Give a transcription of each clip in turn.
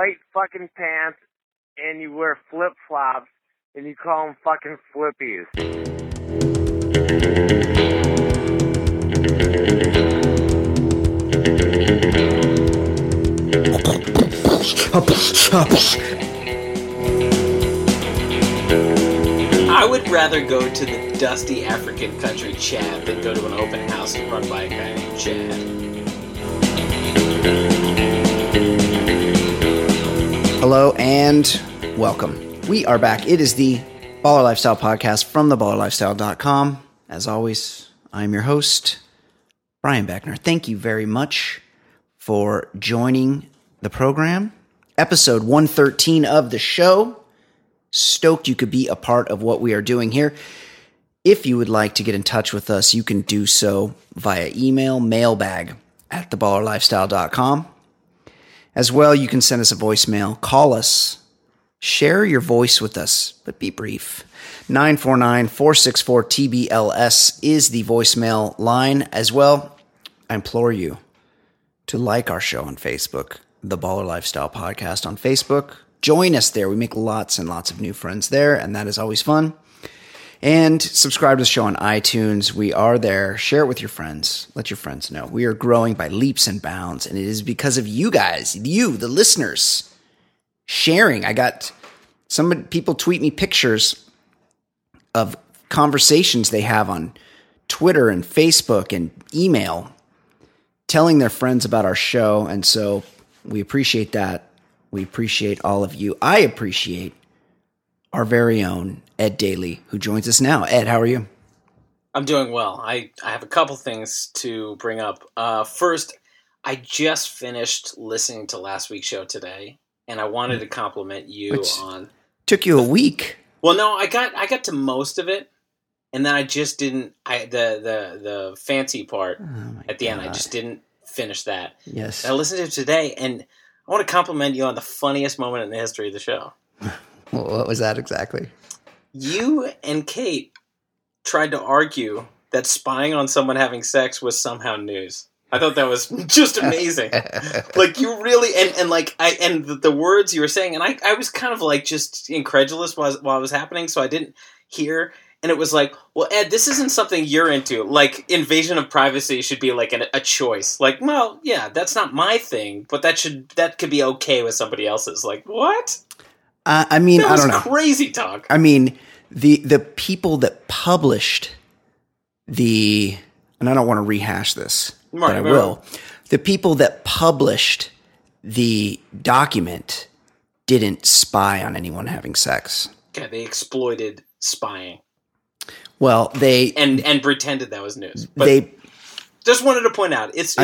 white fucking pants and you wear flip-flops and you call them fucking flippies. I would rather go to the dusty African country Chad than go to an open house run by a guy named Chad. Hello and welcome. We are back. It is the Baller Lifestyle Podcast from theballerlifestyle.com. As always, I'm your host, Brian Beckner. Thank you very much for joining the program. Episode 113 of the show. Stoked you could be a part of what we are doing here. If you would like to get in touch with us, you can do so via email, mailbag at theballerlifestyle.com. As well, you can send us a voicemail, call us, share your voice with us, but be brief. 949-464-TBLS is the voicemail line. As well, I implore you to like our show on Facebook, The Baller Lifestyle Podcast on Facebook. Join us there. We make lots and lots of new friends there, and that is always fun. And subscribe to the show on iTunes. We are there. Share it with your friends. Let your friends know. We are growing by leaps and bounds, and it is because of you guys, you, the listeners, sharing. I got people tweet me pictures of conversations they have on Twitter and Facebook and email, telling their friends about our show, and so we appreciate that. We appreciate all of you. I appreciate our very own Ed Daly, who joins us now. Ed, how are you? I'm doing well. I have a couple things to bring up. First, I just finished listening to last week's show today, and I wanted to compliment you on... Took you a week. Well, no, I got to most of it, and then I just didn't... The fancy part at the end, I just didn't finish that. Yes. And I listened to it today, and I want to compliment you on the funniest moment in the history of the show. What was that exactly? You and Kate tried to argue that spying on someone having sex was somehow news. I thought that was just amazing. Like, you really, and the words you were saying, and I was kind of like just incredulous while it was happening, so I didn't hear. And it was like, well, Ed, this isn't something you're into. Like, invasion of privacy should be like a choice. Like, well, yeah, that's not my thing, but that could be okay with somebody else's. Like, what? I mean, I don't know. Crazy talk. I mean, the people that published and I don't want to rehash this, but I will. The people that published the document didn't spy on anyone having sex. Okay, they exploited spying. Well, they and pretended that was news. But just wanted to point out, this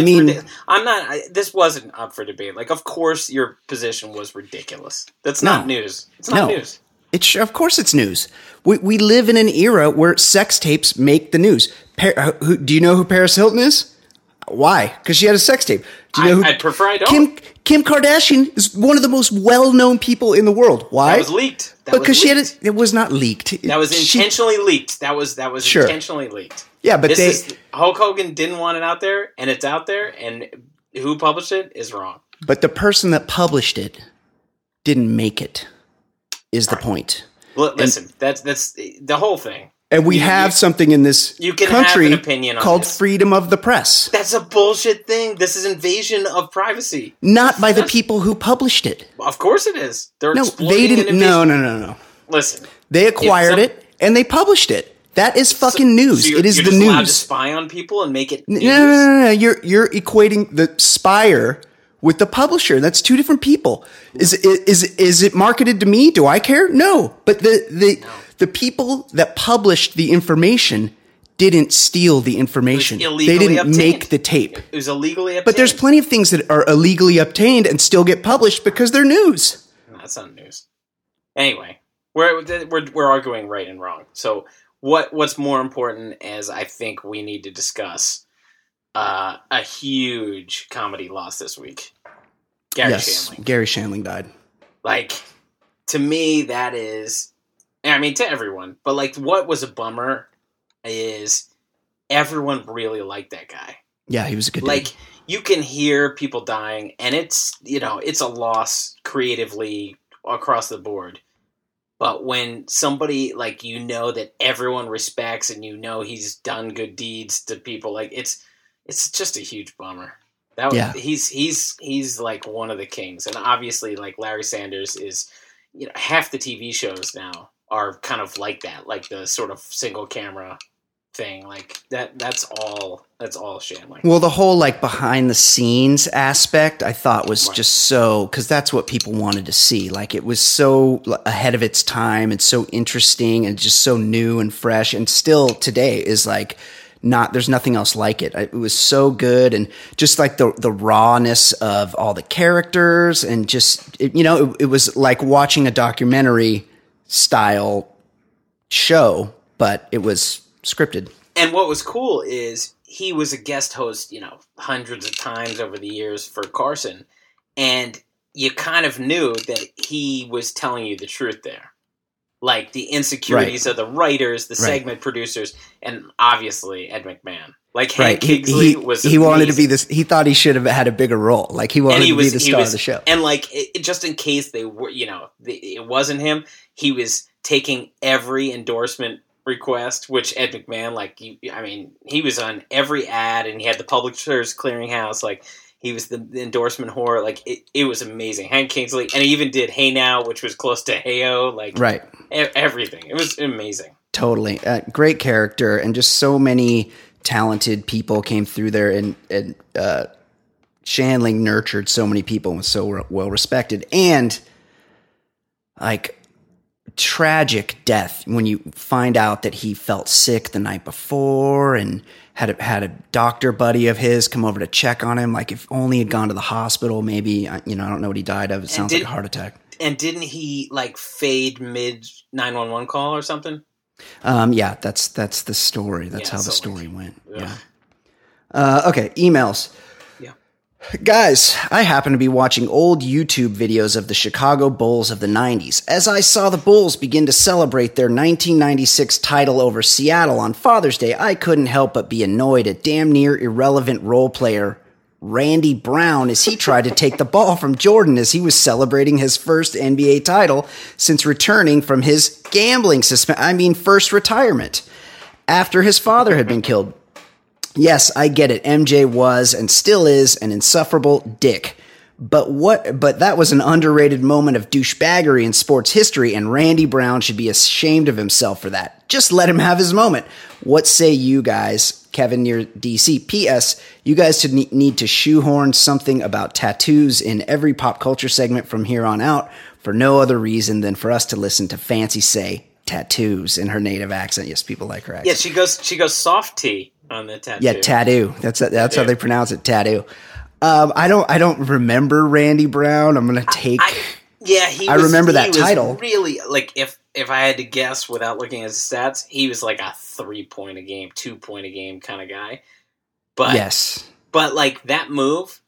wasn't up for debate. Like, of course, your position was ridiculous. That's not news. It's not news. Of course, it's news. We live in an era where sex tapes make the news. Do you know who Paris Hilton is? Why? Because she had a sex tape. Do you know I'd prefer I don't. Kim Kardashian is one of the most well-known people in the world. Why? That was leaked. It was not leaked. That was intentionally leaked. That was sure. intentionally leaked. Yeah, but Hulk Hogan didn't want it out there, and it's out there, and who published it is wrong. But the person that published it didn't make it, is the point. Well, listen, that's the whole thing. And we have something in this country have an opinion on called this. freedom of the press. That's a bullshit thing. This is invasion of privacy. Not by the people who published it. Of course it is. They're exploiting they didn't. No. Listen. They acquired it and they published it. That is fucking news. So it is you're the just news. Allowed to spy on people and make it news? No. You're equating the spire with the publisher. That's two different people. Is it marketed to me? Do I care? No. But the people that published the information didn't steal the information. They didn't obtained. make the tape. It was illegally obtained. But there's plenty of things that are illegally obtained and still get published because they're news. No, that's not news. Anyway, we're arguing right and wrong. So what's more important is I think we need to discuss a huge comedy loss this week. Gary Shandling. Gary Shandling died. Like, to me, that is... I mean, to everyone. But, like, what was a bummer is everyone really liked that guy. Yeah, he was a good dude. Like, you can hear people dying, and it's, it's a loss creatively across the board. But when somebody like that everyone respects and he's done good deeds to people, like it's just a huge bummer. He's like one of the kings, and obviously like Larry Sanders is, half the TV shows now are kind of like that, like the sort of single camera thing, like that's all Shandling. Well, the whole like behind the scenes aspect I thought was just so, because that's what people wanted to see. Like it was so ahead of its time and so interesting and just so new and fresh, and still today is like there's nothing else like it. It was so good, and just like the rawness of all the characters, and just it was like watching a documentary style show, but it was scripted. And what was cool is he was a guest host, hundreds of times over the years for Carson, and you kind of knew that he was telling you the truth there. Like the insecurities of the writers, the segment producers, and obviously Ed McMahon. Like Hank Kingsley was amazing. He wanted to be this. He thought he should have had a bigger role. Like he wanted to be the star of the show. And like just in case they were, it wasn't him, he was taking every endorsement request, which Ed McMahon, he was on every ad, and he had the Publishers Clearinghouse, like he was the endorsement whore, like it was amazing. Hank Kingsley, and he even did Hey Now, which was close to Heyo, like everything. It was amazing. Totally. Great character, and just so many talented people came through there, and Shandling nurtured so many people and was so well respected, and like tragic death when you find out that he felt sick the night before and had a doctor buddy of his come over to check on him. Like if only he'd gone to the hospital, maybe, I don't know what he died of. It sounds like a heart attack. And didn't he like fade mid 911 call or something? Yeah, that's the story. That's how the story went. Yeah. Okay. Emails. Guys, I happen to be watching old YouTube videos of the Chicago Bulls of the 90s. As I saw the Bulls begin to celebrate their 1996 title over Seattle on Father's Day, I couldn't help but be annoyed at damn near irrelevant role player Randy Brown as he tried to take the ball from Jordan as he was celebrating his first NBA title since returning from his gambling first retirement after his father had been killed. Yes, I get it. MJ was and still is an insufferable dick. But that was an underrated moment of douchebaggery in sports history, and Randy Brown should be ashamed of himself for that. Just let him have his moment. What say you guys? Kevin near DC. P.S. You guys need to shoehorn something about tattoos in every pop culture segment from here on out for no other reason than for us to listen to Fancy say tattoos in her native accent. Yes, people like her accent. Yeah, she goes soft T on the tattoo. Yeah, tattoo. That's how they pronounce it, tattoo. I don't remember Randy Brown. I'm gonna take. I remember that title. Really, like if I had to guess without looking at his stats, he was like a 3-point a game, 2-point a game kind of guy. But yes, but like that move,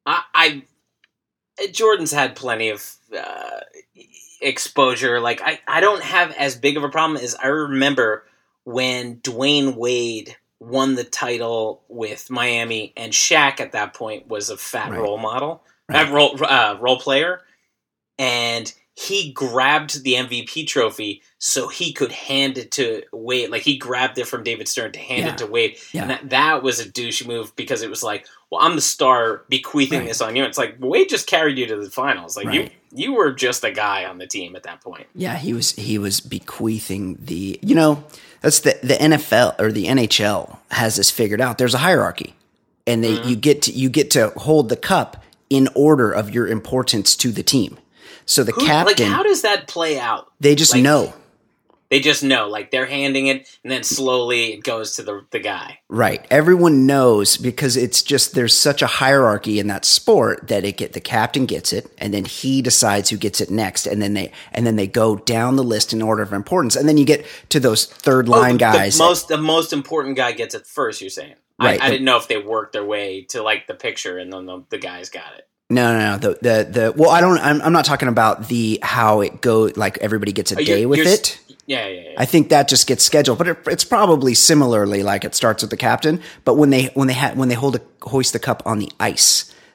Jordan's had plenty of exposure. Like I don't have as big of a problem as I remember when Dwayne Wade won the title with Miami, and Shaq at that point was a fat role model, role player, and he grabbed the MVP trophy so he could hand it to Wade. Like he grabbed it from David Stern to hand it to Wade, and that was a douche move because it was like, well, I'm the star, bequeathing this on you. It's like Wade just carried you to the finals. Like you were just a guy on the team at that point. Yeah, he was bequeathing the. That's the NFL or the NHL has this figured out. There's a hierarchy, and you get to hold the cup in order of your importance to the team. So the captain. Like, how does that play out? They just know. They just know. Like they're handing it, and then slowly it goes to the guy. Right. Everyone knows because it's just there's such a hierarchy in that sport that the captain gets it, and then he decides who gets it next, and then they go down the list in order of importance, and then you get to those third line guys. The most important guy gets it first. You're saying. Right. I didn't know if they worked their way to like the picture, and then the guys got it. No. Well, I'm not talking about how it goes. Like everybody gets a day with it. Yeah. I think that just gets scheduled, but it's probably similarly like it starts with the captain. But when they hoist the cup on the ice,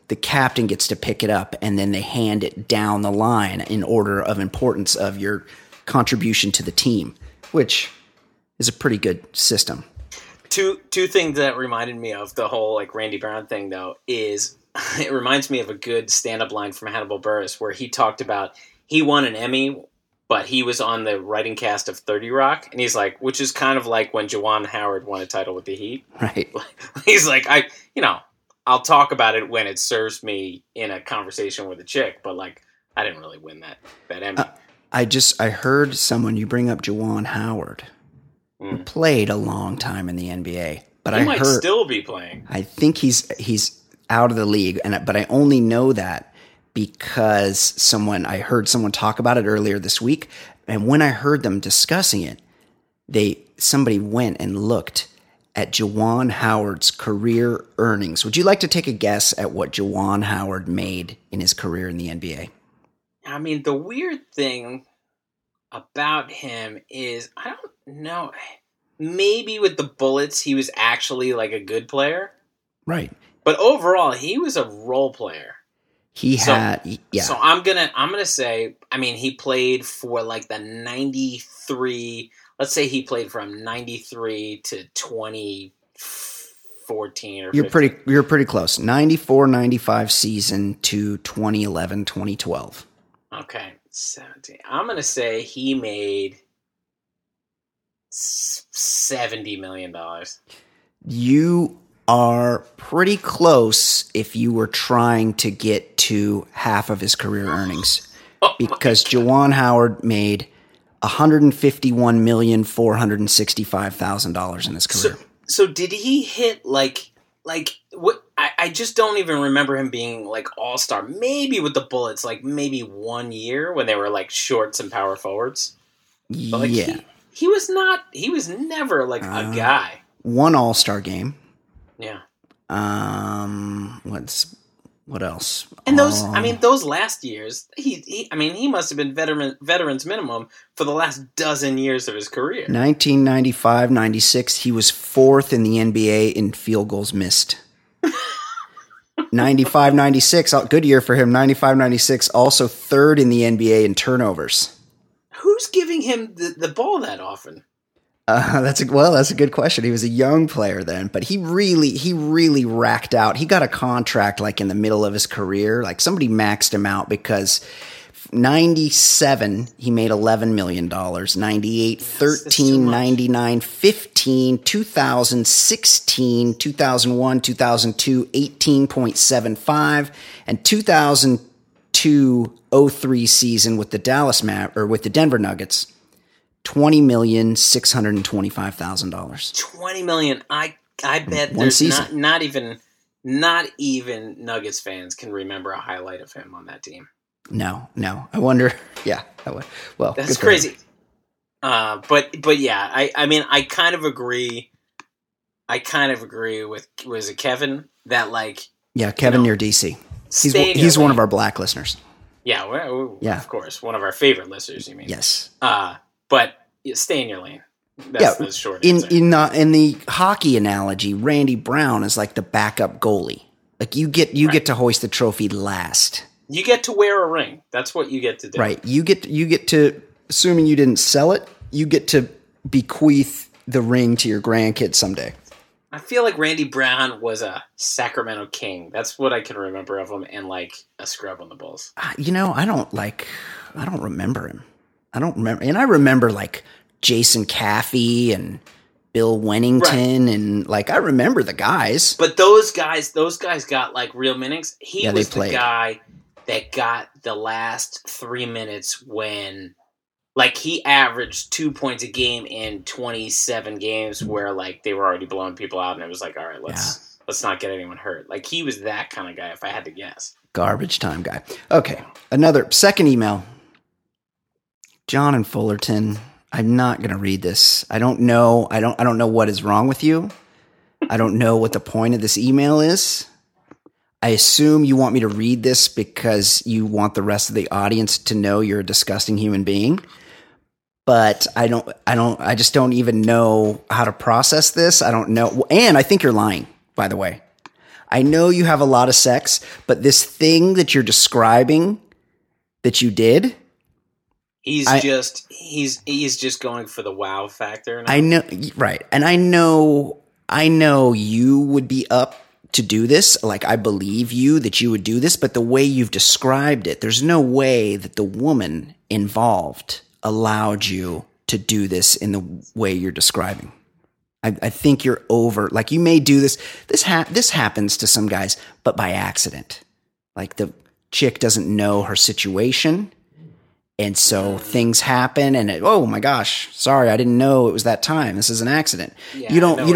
the captain gets to pick it up, and then they hand it down the line in order of importance of your contribution to the team, which is a pretty good system. Two things that reminded me of the whole like Randy Brown thing, though, is it reminds me of a good stand-up line from Hannibal Buress where he talked about he won an Emmy, but he was on the writing cast of 30 Rock, and he's like, which is kind of like when Juwan Howard won a title with the Heat. Right. He's like, I'll talk about it when it serves me in a conversation with a chick, but like, I didn't really win that Emmy. I heard someone, you bring up Juwan Howard, who played a long time in the NBA, but he might still be playing. I think he's out of the league, but I only know that because I heard someone talk about it earlier this week, and when I heard them discussing it, somebody went and looked at Juwan Howard's career earnings. Would you like to take a guess at what Juwan Howard made in his career in the NBA? I mean, the weird thing about him is, I don't know, maybe with the Bullets, he was actually like a good player. Right. But overall, he was a role player. So I'm gonna say, I mean, he played for like the 93. Let's say he played from 93 to 2014 or 15. You're pretty close. 94-95 season to 2011-2012. Okay, 17. I'm gonna say he made $70 million. You are pretty close if you were trying to get to half of his career earnings, because Juwan Howard made $151,465,000 in his career. So did he hit like what? I just don't even remember him being like all-star. Maybe with the Bullets, like maybe 1 year when they were like shorts and power forwards. But like he was not. He was never like a guy. One all-star game. Yeah. What else? And those last years, he must have been veterans minimum for the last dozen years of his career. 1995-96, he was fourth in the NBA in field goals missed. 95-96, good year for him. 95-96, also third in the NBA in turnovers. Who's giving him the ball that often? That's a good question. He was a young player then, but he really racked out. He got a contract like in the middle of his career. Like somebody maxed him out because 97, he made $11 million. 98, 13, 99, 15, 2000, 16, 2001, 2002, 18.75, and 2002-03 season with the Denver Nuggets. $20,625,000. $20 million. I bet there's not even Nuggets fans can remember a highlight of him on that team. No. I wonder. Yeah. Well, that's crazy. But yeah, I mean, I kind of agree. with, was it Kevin that like? Yeah, Kevin near DC. He's one of our black listeners. Yeah. Of course, one of our favorite listeners. You mean? Yes. But stay in your lane. That's the short answer. In the hockey analogy, Randy Brown is like the backup goalie. Like you get to hoist the trophy last. You get to wear a ring. That's what you get to do. Right. You get to, assuming you didn't sell it, you get to bequeath the ring to your grandkids someday. I feel like Randy Brown was a Sacramento King. That's what I can remember of him, and like a scrub on the Bulls. I don't remember him. I don't remember. And I remember like Jason Caffey and Bill Wennington, and like I remember the guys. But those guys got like real minutes. He was the guy that got the last 3 minutes when like he averaged 2 points a game in 27 games where like they were already blowing people out, and it was like, all right, let's not get anyone hurt. Like he was that kind of guy, if I had to guess. Garbage time guy. Okay. Another second email. John and Fullerton, I'm not going to read this. I don't know. I don't know what is wrong with you. I don't know what the point of this email is. I assume you want me to read this because you want the rest of the audience to know you're a disgusting human being. But I just don't even know how to process this. I don't know. And I think you're lying, by the way. I know you have a lot of sex, but this thing that you're describing that you did, He's just going for the wow factor now. I know, right. And I know you would be up to do this. Like, I believe you that you would do this, but the way you've described it, there's no way that the woman involved allowed you to do this in the way you're describing. I think you're over, like, you may do this. This happens to some guys, but by accident. Like, the chick doesn't know her situation. And so things happen and oh my gosh, sorry, I didn't know it was that time. This is an accident. Yeah, you don't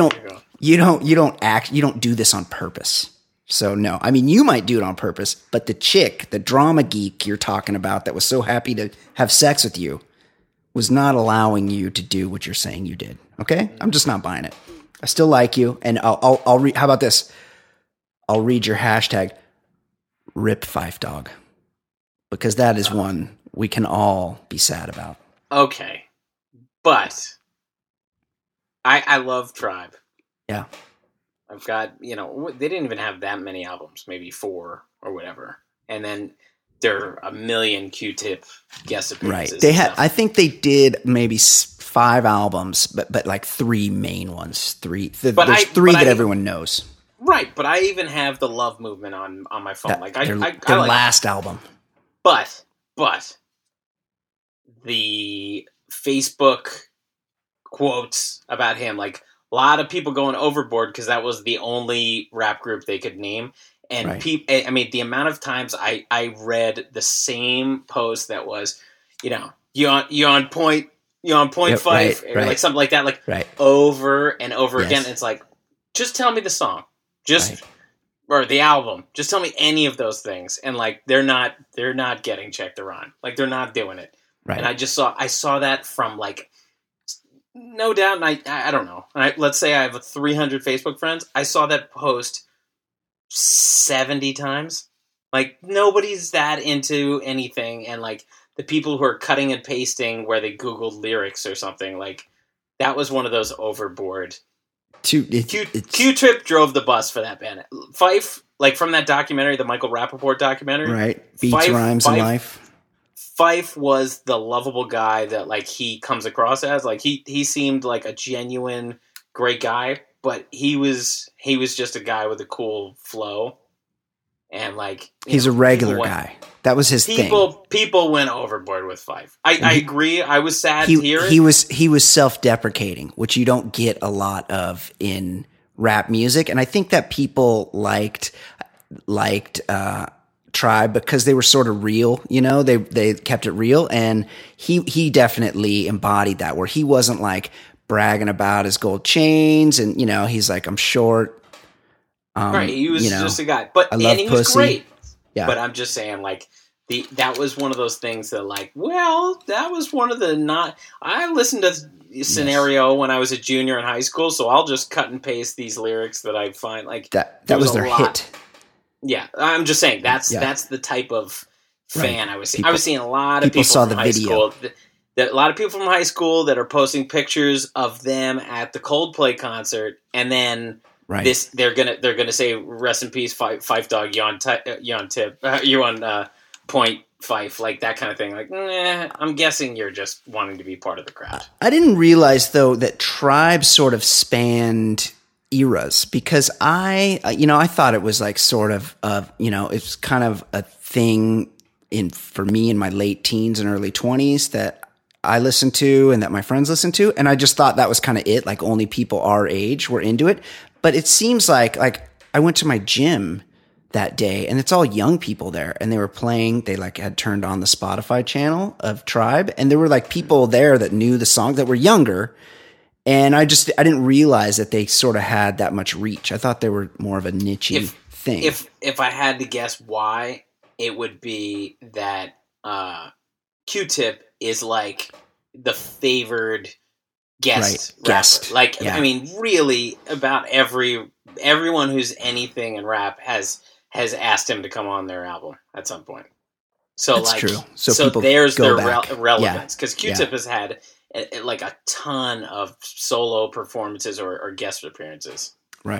do this on purpose. So no, I mean, you might do it on purpose, but the chick, the drama geek you're talking about that was so happy to have sex with you was not allowing you to do what you're saying you did. Okay? I'm just not buying it. I still like you. And I'll read, how about this? I'll read your hashtag, Rip Fife Dog, because that is one we can all be sad about. Okay. But I love Tribe. Yeah. I've got, they didn't even have that many albums, maybe 4 or whatever. And then there are a million Q-Tip guest appearances. Right. They had, I think they did maybe 5 albums, but like 3 main ones. There's 3 that everyone knows. Right, but I even have the Love Movement on my phone. Their I like last album. But the Facebook quotes about him, like a lot of people going overboard because that was the only rap group they could name. And right. The amount of times I read the same post that was, you on point, yep, Fife, right. like something like that, like right. over and over yes. again. It's like, just tell me the song, or the album. Just tell me any of those things, and like they're not getting Check the Rhyme. Like they're not doing it. Right. And I saw that from like, no doubt. And I don't know. Let's say I have 300 Facebook friends. I saw that post 70 times. Like nobody's that into anything, and like the people who are cutting and pasting where they Googled lyrics or something, like that was one of those overboard. Q-Tip drove the bus for that band. Fife, like from that documentary, the Michael Rappaport documentary, right? Beats, rhymes, and life. Fife was the lovable guy that like he comes across as. Like he seemed like a genuine great guy, but he was just a guy with a cool flow, and like he's a regular guy. That was his thing. People went overboard with Fife. I agree. I was sad to hear it. He was self-deprecating, which you don't get a lot of in rap music, and I think that people liked Tribe because they were sort of real. They kept it real, and he definitely embodied that. Where he wasn't like bragging about his gold chains, and he's like, I'm short. Right, he was just a guy, but and he was great. Yeah. But I'm just saying, like, that was one of those things that, like, well, that was one of the I listened to Scenario when I was a junior in high school, so I'll just cut and paste these lyrics that I find, like, that was their hit. Yeah, I'm just saying, that's the type of fan I was seeing. I was seeing a lot of people saw from the high video. school. A lot of people from high school that are posting pictures of them at the Coldplay concert, and then they're gonna say rest in peace, Fife Dog, you on point, Fife, like that kind of thing. Like, I'm guessing you're just wanting to be part of the crowd. I didn't realize though that Tribe sort of spanned eras, because I thought it was like sort of it's kind of a thing for me in my late teens and early 20s that I listened to and that my friends listened to, and I just thought that was kind of it, like only people our age were into it. But it seems like I went to my gym that day and it's all young people there, and they were playing, they like had turned on the Spotify channel of Tribe, and there were like people there that knew the song that were younger. And I didn't realize that they sort of had that much reach. I thought they were more of a niche thing. If I had to guess why, it would be that Q-Tip is like the favored guest rapper. Like, yeah. I mean, really, about everyone who's anything in rap has asked him to come on their album at some point. So that's like, true. So there's their back. relevance, because Q-Tip has had like a ton of solo performances or guest appearances. Right.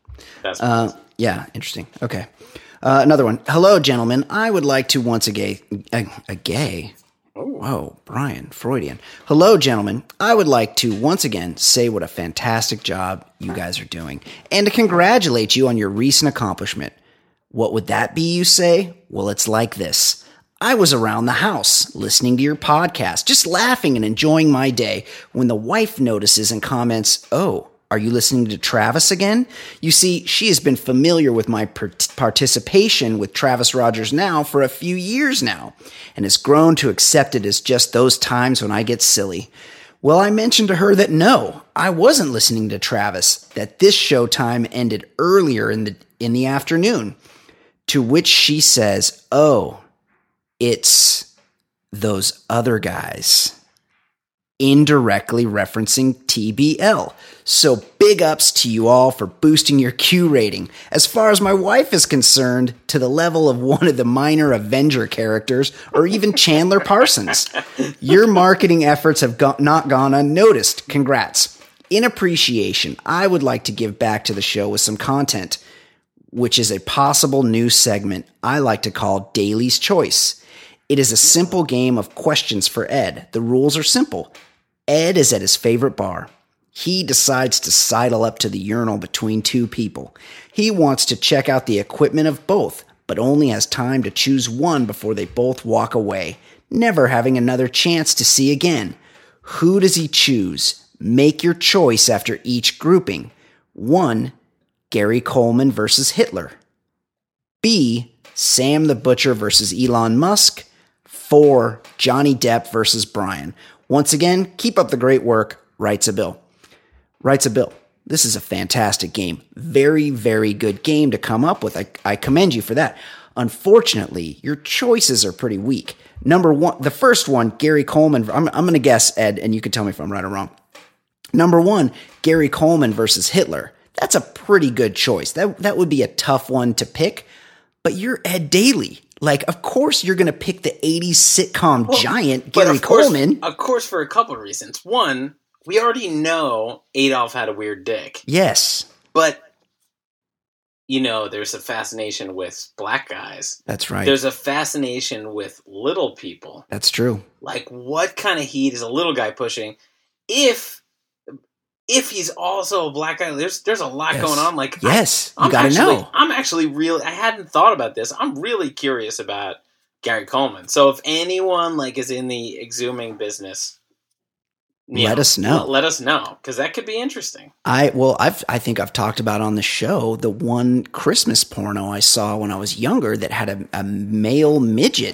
That's Yeah, interesting. Okay. Another one. Hello, gentlemen. I would like to once again... A gay? Whoa, Brian, Freudian. Hello, gentlemen. I would like to once again say what a fantastic job you guys are doing and to congratulate you on your recent accomplishment. What would that be, you say? Well, it's like this. I was around the house listening to your podcast, just laughing and enjoying my day when the wife notices and comments, "Oh, are you listening to Travis again?" You see, she has been familiar with my participation with Travis Rogers now for a few years now and has grown to accept it as just those times when I get silly. Well, I mentioned to her that no, I wasn't listening to Travis, that this show time ended earlier in the afternoon, to which she says, "Oh, it's those other guys," indirectly referencing TBL. So big ups to you all for boosting your Q rating. As far as my wife is concerned, to the level of one of the minor Avenger characters or even Chandler Parsons. Your marketing efforts have not gone unnoticed. Congrats. In appreciation, I would like to give back to the show with some content, which is a possible new segment I like to call Daily's Choice. It is a simple game of questions for Ed. The rules are simple. Ed is at his favorite bar. He decides to sidle up to the urinal between two people. He wants to check out the equipment of both, but only has time to choose one before they both walk away, never having another chance to see again. Who does he choose? Make your choice after each grouping. 1. Gary Coleman versus Hitler. B. Sam the Butcher versus Elon Musk. 4. Johnny Depp versus Brian. Once again, keep up the great work. Writes a Bill. Writes a Bill. This is a fantastic game. Very, very good game to come up with. I commend you for that. Unfortunately, your choices are pretty weak. Number 1, the first one, Gary Coleman. I'm going to guess, Ed, and you can tell me if I'm right or wrong. Number 1, Gary Coleman versus Hitler. That's a pretty good choice. That would be a tough one to pick, but you're Ed Daly. Like, of course you're going to pick the 80s sitcom giant, Gary Coleman. Of course, for a couple of reasons. One, we already know Adolf had a weird dick. Yes. But, there's a fascination with black guys. That's right. There's a fascination with little people. That's true. Like, what kind of heat is a little guy pushing? If he's also a black guy, there's a lot going on. Like, yes, you gotta know. I'm actually really, I hadn't thought about this. I'm really curious about Gary Coleman. So if anyone is in the exhuming business, let us know. Let us know, because that could be interesting. I think I've talked about on the show the one Christmas porno I saw when I was younger that had a male midget,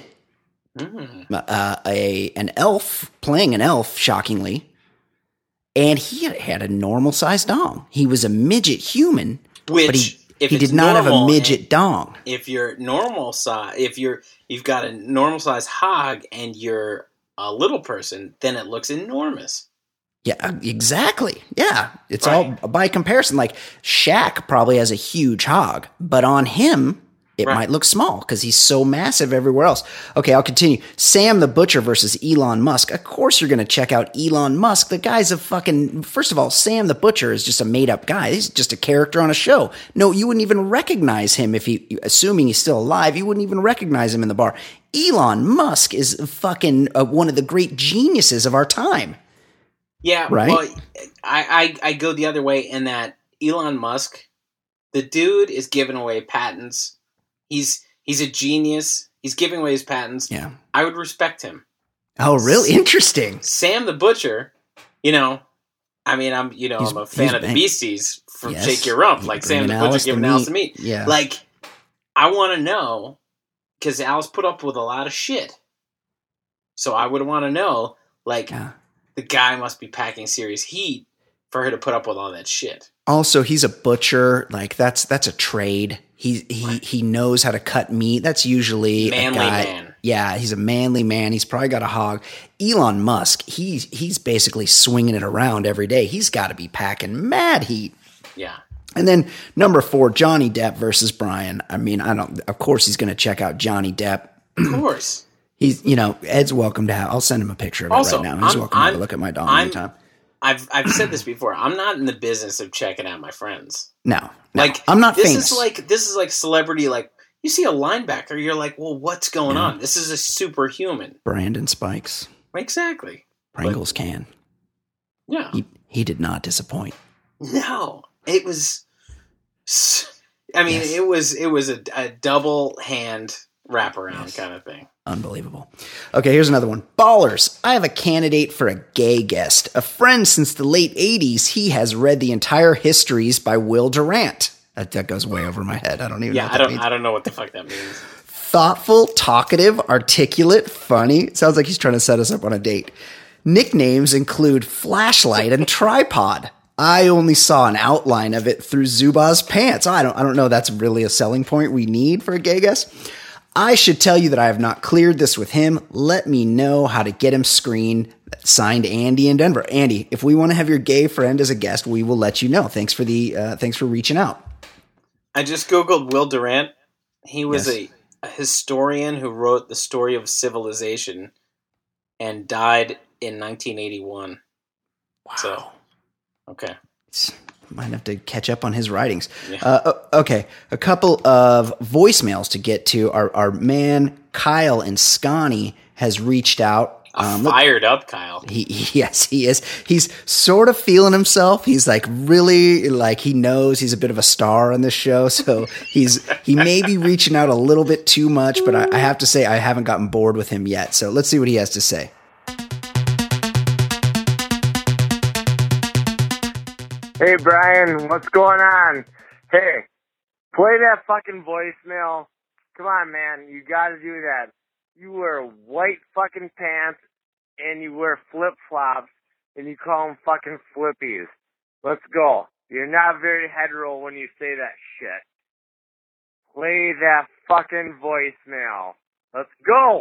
an elf playing an elf, shockingly. And he had a normal-sized dong. He was a midget human, but he did not have a midget dong. If you're normal size, you've got a normal-sized hog and you're a little person, then it looks enormous. Yeah, exactly. Yeah, it's all by comparison. Like Shaq probably has a huge hog, but on him it might look small because he's so massive everywhere else. Okay, I'll continue. Sam the Butcher versus Elon Musk. Of course you're going to check out Elon Musk. The guy's a fucking... First of all, Sam the Butcher is just a made-up guy. He's just a character on a show. No, you wouldn't even recognize him if assuming he's still alive, you wouldn't even recognize him in the bar. Elon Musk is fucking one of the great geniuses of our time. Yeah, right? Well, I go the other way in that Elon Musk, the dude is giving away patents. He's a genius. He's giving away his patents. Yeah. I would respect him. Oh, really? Interesting. Sam the Butcher, I'm a fan of the Beasties from Shake Your Rump. Like Sam the Butcher giving Alice the meat. Yeah. Like, I want to know, because Alice put up with a lot of shit. So I would want to know, the guy must be packing serious heat for her to put up with all that shit. Also, he's a butcher. Like that's a trade. He knows how to cut meat. That's usually manly a guy. Man. Yeah, he's a manly man. He's probably got a hog. Elon Musk, he's basically swinging it around every day. He's got to be packing mad heat. Yeah. And then number 4, Johnny Depp versus Brian. I mean, of course he's going to check out Johnny Depp. Of course. He's, Ed's welcome to have. I'll send him a picture of it right now. He's welcome to look at my dog anytime. I've said this before. I'm not in the business of checking out my friends. No, Like I'm not this famous. This is like celebrity. Like you see a linebacker, you're like, well, what's going on? This is a superhuman. Brandon Spikes. Exactly. Pringles can. Yeah. He did not disappoint. No, it was. I mean, it was a double hand wraparound kind of thing. Unbelievable. Okay, here's another one. Ballers. I have a candidate for a gay guest. A friend since the late 80s. He has read the entire histories by Will Durant. That goes way over my head. I don't even know what that means. I don't know what the fuck that means. Thoughtful, talkative, articulate, funny. Sounds like he's trying to set us up on a date. Nicknames include Flashlight and Tripod. I only saw an outline of it through Zuba's pants. I don't know. That's really a selling point we need for a gay guest. I should tell you that I have not cleared this with him. Let me know how to get him screened. Signed, Andy in Denver. Andy, if we want to have your gay friend as a guest, we will let you know. Thanks for reaching out. I just Googled Will Durant. He was a historian who wrote the story of civilization and died in 1981. Wow. So, okay. Might have to catch up on his writings. Yeah. Okay, a couple of voicemails to get to. Our man Kyle in Scotty has reached out. Fired up, Kyle. Yes, he is. He's sort of feeling himself. He's like really like he knows he's a bit of a star on this show, so he may be reaching out a little bit too much. But I have to say I haven't gotten bored with him yet. So let's see what he has to say. Hey, Brian, what's going on? Hey, play that fucking voicemail. Come on, man. You gotta do that. You wear white fucking pants and you wear flip-flops and you call them fucking flippies. Let's go. You're not very hetero when you say that shit. Play that fucking voicemail. Let's go.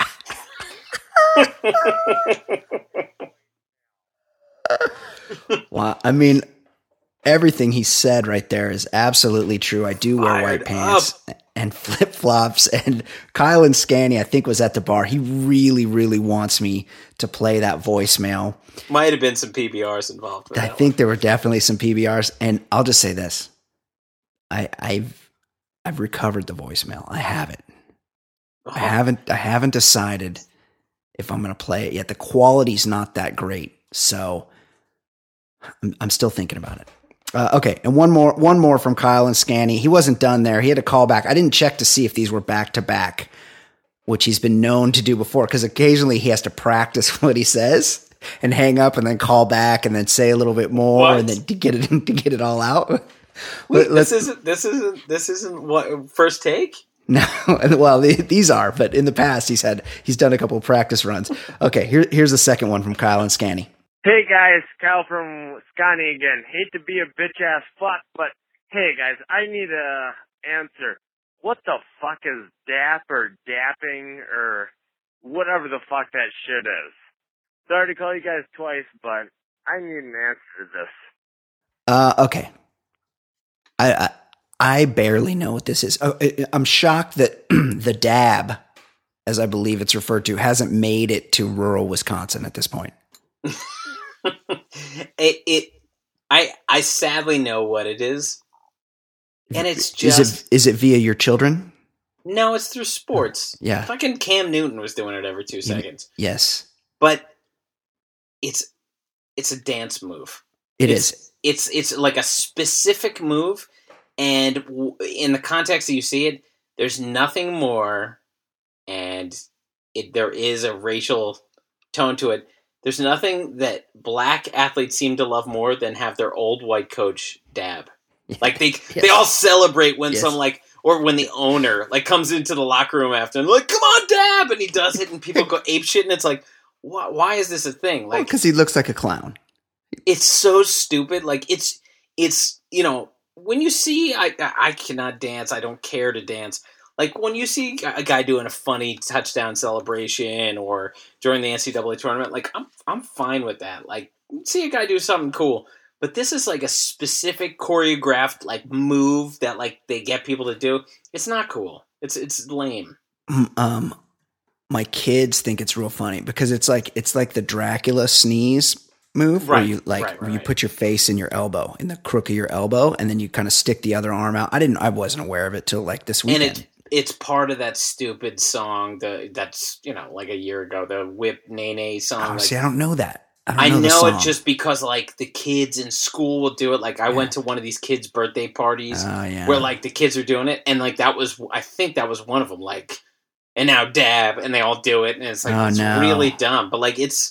Well, I mean, everything he said right there is absolutely true. I do wear white pants and flip-flops. And Kyle and Scanny, I think, was at the bar. He really, really wants me to play that voicemail. Might have been some PBRs involved. I think there were definitely some PBRs. And I'll just say this. I've recovered the voicemail. I have it. I haven't decided if I'm going to play it yet. The quality's not that great. So I'm still thinking about it. Okay, and one more from Kyle and Scanny. He wasn't done there. He had to call back. I didn't check to see if these were back to back, which he's been known to do before, because occasionally he has to practice what he says and hang up and then call back and then say a little bit more and then to get it all out. Wait, this isn't what first take? No, well these are, but in the past he's done a couple of practice runs. Okay, here's the second one from Kyle and Scanny. Hey guys, Kyle from Scotty again. Hate to be a bitch-ass fuck, but hey guys, I need a answer. What the fuck is dap or dapping or whatever the fuck that shit is? Sorry to call you guys twice, but I need an answer to this. Okay. I barely know what this is. I'm shocked that the dab, as I believe it's referred to, hasn't made it to rural Wisconsin at this point. I sadly know what it is, and it's just is it via your children? No, it's through sports. Yeah, fucking Cam Newton was doing it every 2 seconds. Yes, but it's a dance move. It's like a specific move, and in the context that you see it, there's nothing more, and there is a racial tone to it. There's nothing that black athletes seem to love more than have their old white coach dab. Like they all celebrate when some or when the owner comes into the locker room after and come on dab, and he does it and people go ape shit, and it's like, why is this a thing? Because he looks like a clown. It's so stupid. It's when you see I cannot dance, I don't care to dance. Like when you see a guy doing a funny touchdown celebration or during the NCAA tournament, I'm fine with that. See a guy do something cool, but this is a specific choreographed move that they get people to do. It's not cool. It's lame. My kids think it's real funny because it's like the Dracula sneeze, move where Right, you like right, where you right. put your face in your elbow, in the crook of your elbow, and then you kind of stick the other arm out. I wasn't aware of it till like this And weekend. it's part of that stupid song that's like a year ago, the Whip Nene song. Oh, see, I don't know that. I know the know it song. just because like the kids in school will do it. Like I went to one of these kids' birthday parties where like the kids are doing it, and like I think that was one of them. Like, and now dab, and they all do it, and it's like really dumb. But like it's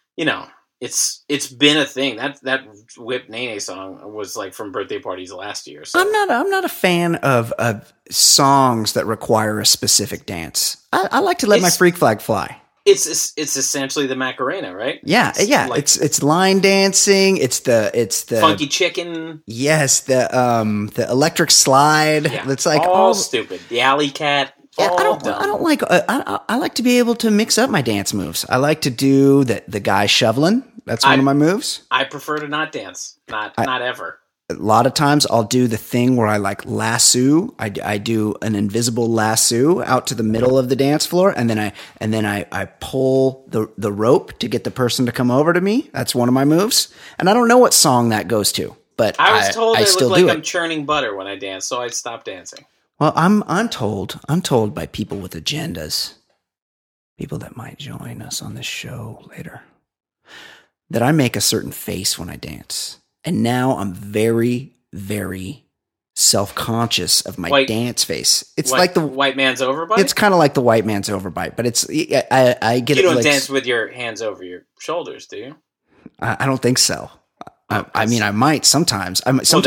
been a thing. That Whip Nene song was like from birthday parties last year. So I'm not a fan of songs that require a specific dance. I like to let my freak flag fly. It's essentially the Macarena, right? Yeah, like, it's line dancing. It's the Funky Chicken. Yes, the electric slide. Yeah, it's like all stupid. The Alley Cat. Yeah, I don't like. I like to be able to mix up my dance moves. I like to do the guy shoveling. That's one of my moves. I prefer to not dance. Not ever. A lot of times I'll do the thing where I like lasso. I do an invisible lasso out to the middle of the dance floor, and then I pull the rope to get the person to come over to me. That's one of my moves, and I don't know what song that goes to, but I was told I still do it. I'm churning butter when I dance, so I stopped dancing. Well, I'm told by people with agendas, people that might join us on this show later, that I make a certain face when I dance. And now I'm very, very self-conscious of my dance face. It's like the white man's overbite? It's kind of like the white man's overbite, but it's I get it. You don't dance with your hands over your shoulders, do you? I don't think so. I mean, I might sometimes.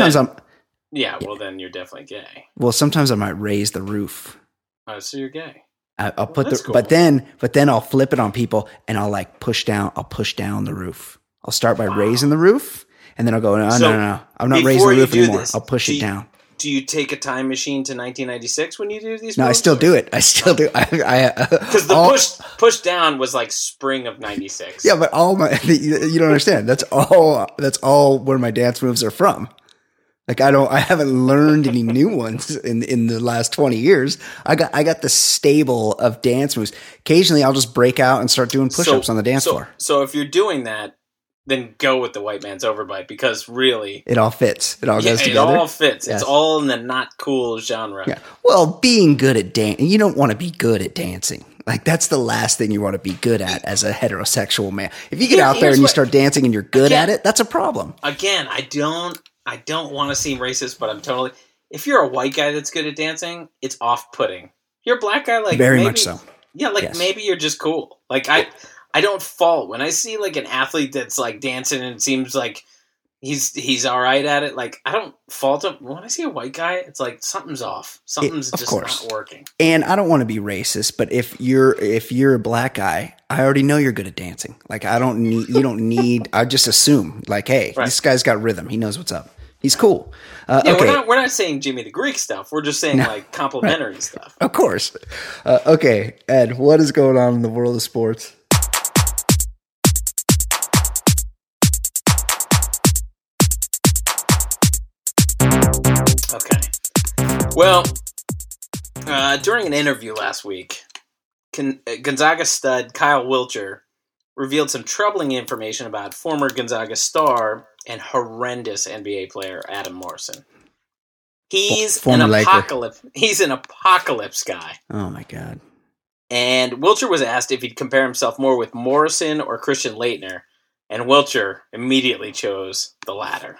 Yeah, well then you're definitely gay. Well, sometimes I might raise the roof. Oh, so you're gay. I'll put cool. but then I'll flip it on people and I'll like push down the roof. I'll start by raising the roof. And then I'll go, no. I'm not raising the roof anymore. I'll push it down. Do you take a time machine to 1996 when you do these moves? No, I still do it. I still do. Because the push down was like spring of 96. Yeah, but you don't understand. That's all where my dance moves are from. Like I haven't learned any new ones in the last 20 years. I got the stable of dance moves. Occasionally I'll just break out and start doing push-ups on the dance floor. So if you're doing that, then go with the white man's overbite, because really it all fits. It all goes together. It all fits. Yes. It's all in the not cool genre. Yeah. Well, being good at dancing, you don't want to be good at dancing. Like that's the last thing you want to be good at as a heterosexual man. If you get out there and you start dancing and you're good at it, that's a problem. Again, I don't want to seem racist, but I'm totally. If you're a white guy that's good at dancing, it's off-putting. If you're a black guy, like very much so. Yeah, like maybe you're just cool. Like I don't fault when I see like an athlete that's like dancing and it seems like he's all right at it. Like I don't fault him. When I see a white guy, it's like something's off. Something's just not working. And I don't want to be racist, but if you're a black guy, I already know you're good at dancing. Like you don't need. I just assume like, hey, this guy's got rhythm. He knows what's up. He's cool. Okay. We're not saying Jimmy the Greek stuff. We're just saying like complimentary stuff. Of course. Okay, Ed, what is going on in the world of sports? Okay. Well, during an interview last week, Gonzaga stud Kyle Wiltjer revealed some troubling information about former Gonzaga star and horrendous NBA player Adam Morrison. He's an apocalypse. He's an apocalypse guy. Oh my god! And Wiltjer was asked if he'd compare himself more with Morrison or Christian Laettner, and Wiltjer immediately chose the latter.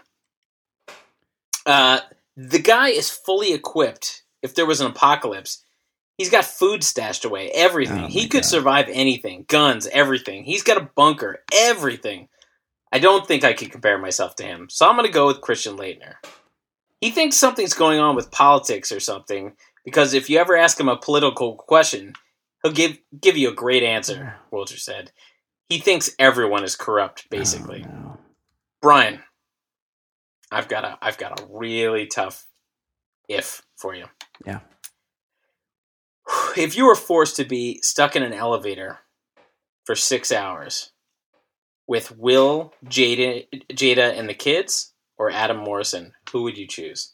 The guy is fully equipped. If there was an apocalypse, he's got food stashed away, everything. He could survive anything, guns, everything. He's got a bunker, everything. I don't think I could compare myself to him, so I'm going to go with Christian Laettner. He thinks something's going on with politics or something, because if you ever ask him a political question, he'll give you a great answer, Wiltjer said. He thinks everyone is corrupt, basically. Oh, no. Brian, I've got a really tough if for you. Yeah. If you were forced to be stuck in an elevator for 6 hours with Will, Jada, and the kids, or Adam Morrison, who would you choose?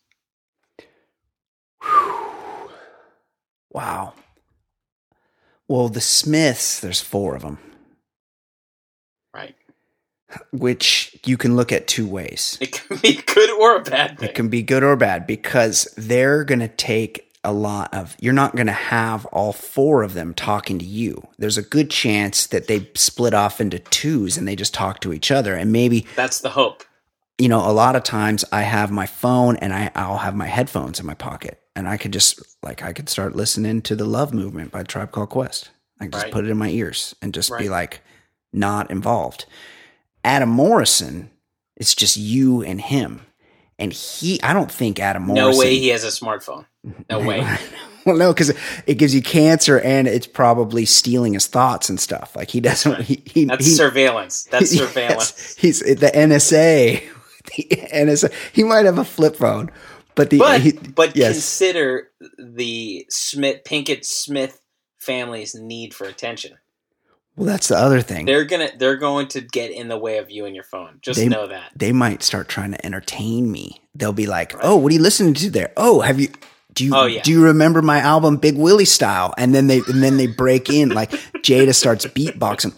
Wow. Well, the Smiths, there's 4 of them. Right. which you can look at two ways. It can be good or a bad thing. It can be good or bad because they're going to take you're not going to have all four of them talking to you. There's a good chance that they split off into twos and they just talk to each other. And maybe that's the hope. A lot of times I have my phone and I'll have my headphones in my pocket and I could just I could start listening to the Love Movement by Tribe Called Quest. I can just put it in my ears and just be not involved. Adam Morrison, it's just you and him. And I don't think Adam Morrison. No way he has a smartphone. No way. Well, no, because it gives you cancer and it's probably stealing his thoughts and stuff. Like he doesn't. That's surveillance. That's surveillance. He's the NSA. The NSA. He might have a flip phone, but consider the Pinkett Smith family's need for attention. Well, that's the other thing. They're going to get in the way of you and your phone. Know that. They might start trying to entertain me. They'll be like, "Oh, what are you listening to there? Oh, do you remember my album Big Willie Style?" And then they break in like Jada starts beatboxing.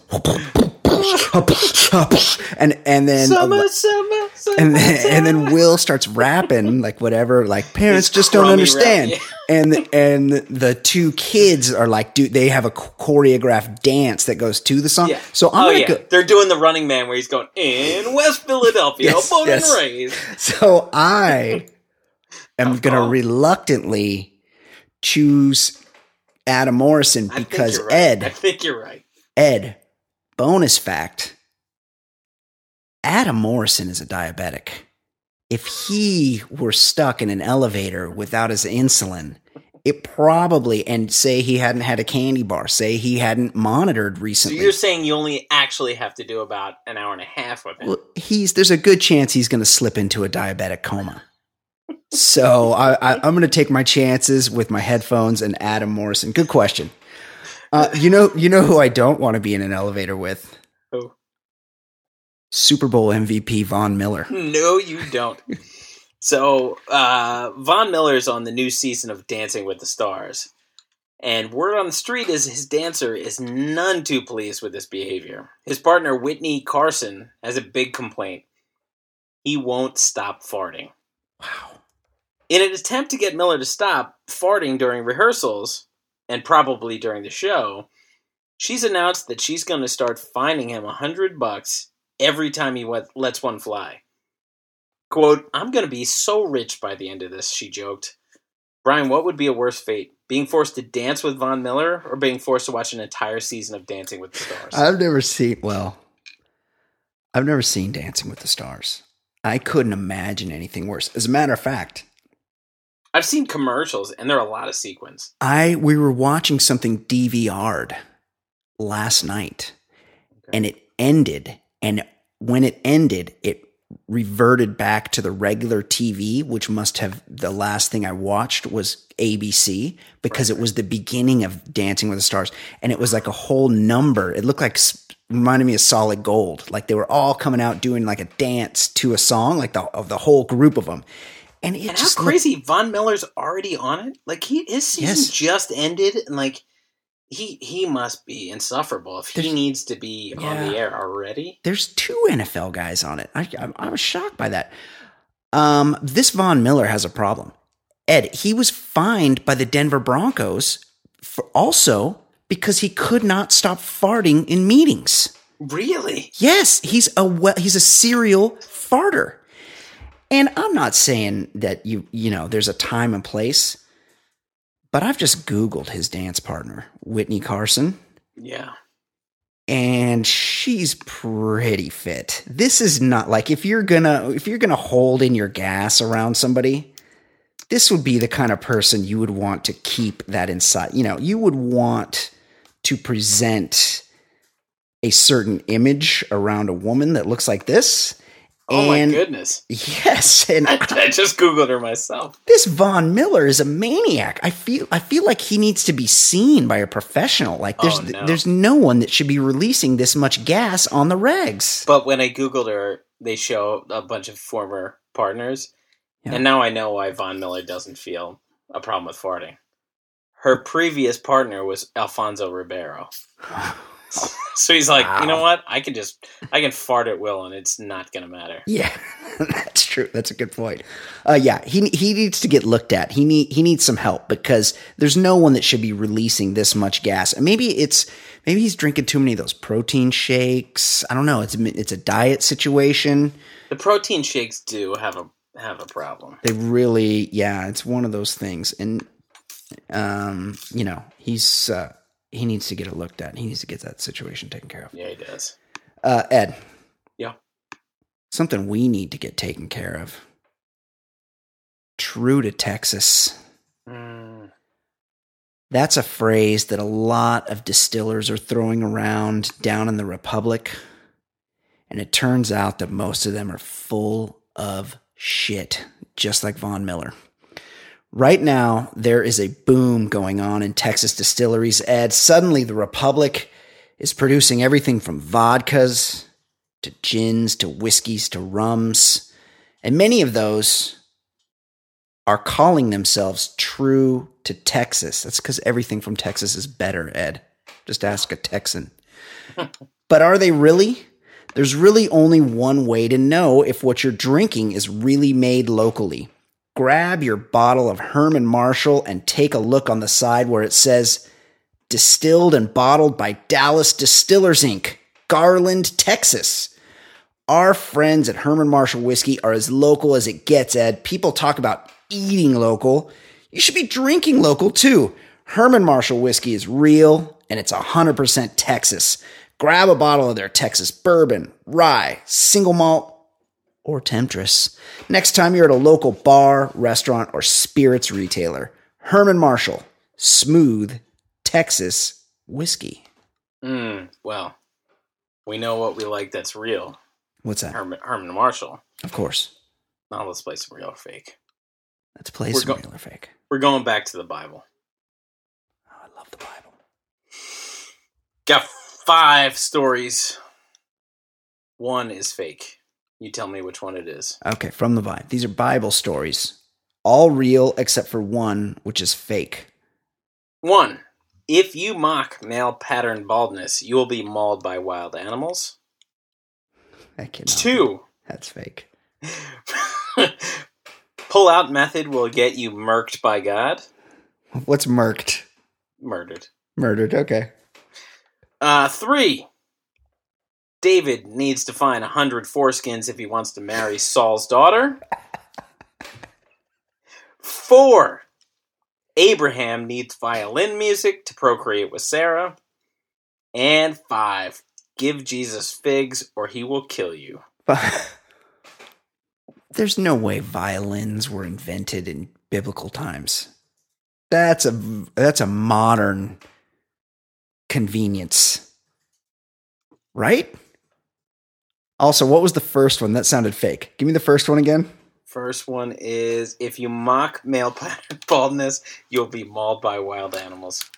and then Will starts rapping like whatever, like parents just don't understand. Rap, yeah. And the two kids are like, they have a choreographed dance that goes to the song. Yeah. So they're doing the Running Man where he's going in West Philadelphia, born and raised. So I am going to reluctantly choose Adam Morrison because I think you're right. Ed, bonus fact, Adam Morrison is a diabetic. If he were stuck in an elevator without his insulin, it probably, and say he hadn't had a candy bar, say he hadn't monitored recently. So you're saying you only actually have to do about an hour and a half with him. Well, there's a good chance he's going to slip into a diabetic coma. So I'm going to take my chances with my headphones and Adam Morrison. Good question. You know who I don't want to be in an elevator with? Who? Super Bowl MVP Von Miller. No, you don't. So Von Miller's on the new season of Dancing with the Stars. And word on the street is his dancer is none too pleased with this behavior. His partner, Whitney Carson, has a big complaint. He won't stop farting. Wow. In an attempt to get Miller to stop farting during rehearsals, and probably during the show, she's announced that she's going to start fining him $100 every time he lets one fly. Quote, "I'm going to be so rich by the end of this," she joked. Brian, what would be a worse fate? Being forced to dance with Von Miller or being forced to watch an entire season of Dancing with the Stars? I've never seen Dancing with the Stars. I couldn't imagine anything worse. As a matter of fact, I've seen commercials, and there are a lot of sequins. We were watching something DVR'd last night, and it ended. And when it ended, it reverted back to the regular TV, which must have the last thing I watched was ABC because it was the beginning of Dancing with the Stars, and it was like a whole number. It looked like reminded me of Solid Gold, like they were all coming out doing like a dance to a song, like the whole group of them. And how crazy! Von Miller's already on it. Like his season just ended, and like he must be insufferable if he needs to be on the air already. There's 2 NFL guys on it. I was shocked by that. This Von Miller has a problem. Ed, he was fined by the Denver Broncos because he could not stop farting in meetings. Really? Yes, he's a serial farter. And I'm not saying that there's a time and place, but I've just Googled his dance partner, Whitney Carson. Yeah. And she's pretty fit. This is not like if you're gonna hold in your gas around somebody, this would be the kind of person you would want to keep that inside. You would want to present a certain image around a woman that looks like this. Oh my goodness. Yes. And I just Googled her myself. This Von Miller is a maniac. I feel like he needs to be seen by a professional. Like there's no one that should be releasing this much gas on the regs. But when I Googled her, they show a bunch of former partners. Yeah. And now I know why Von Miller doesn't feel a problem with farting. Her previous partner was Alfonso Ribeiro. So he's like, Wow. you know what? I can fart at will, and it's not gonna matter. Yeah, that's true. That's a good point. Yeah, he needs to get looked at. He needs some help because there's no one that should be releasing this much gas. And maybe he's drinking too many of those protein shakes. I don't know. It's a diet situation. The protein shakes do have a problem. They really, yeah, it's one of those things. And he needs to get it looked at. He needs to get that situation taken care of. Yeah, he does. Ed. Yeah. Something we need to get taken care of. True to Texas. That's a phrase that a lot of distillers are throwing around down in the Republic. And it turns out that most of them are full of shit, just like Von Miller. Right now, there is a boom going on in Texas distilleries, Ed. Suddenly, the Republic is producing everything from vodkas to gins to whiskeys to rums. And many of those are calling themselves True to Texas. That's because everything from Texas is better, Ed. Just ask a Texan. But are they really? There's really only one way to know if what you're drinking is really made locally. Grab your bottle of Herman Marshall and take a look on the side where it says, distilled and bottled by Dallas Distillers Inc., Garland, Texas. Our friends at Herman Marshall Whiskey are as local as it gets, Ed. People talk about eating local. You should be drinking local, too. Herman Marshall Whiskey is real, and it's 100% Texas. Grab a bottle of their Texas bourbon, rye, single malt, or Temptress. Next time you're at a local bar, restaurant, or spirits retailer, Herman Marshall, smooth Texas whiskey. Well, we know what we like that's real. What's that? Herman Marshall. Of course. Now let's play some real or fake. Let's play some real or fake. We're going back to the Bible. Oh, I love the Bible. Got 5 stories. One is fake. You tell me which one it is. Okay, from the Bible. These are Bible stories. All real except for one, which is fake. 1. If you mock male pattern baldness, you will be mauled by wild animals. That cannot 2. be. That's fake. Pull-out method will get you murked by God. What's murked? Murdered. Murdered, okay. 3. David needs to find 100 foreskins if he wants to marry Saul's daughter. 4. Abraham needs violin music to procreate with Sarah. And 5. Give Jesus figs or he will kill you. There's no way violins were invented in biblical times. That's a modern convenience. Right? Also, what was the first one? That sounded fake. Give me the first one again. First one is, if you mock male baldness, you'll be mauled by wild animals.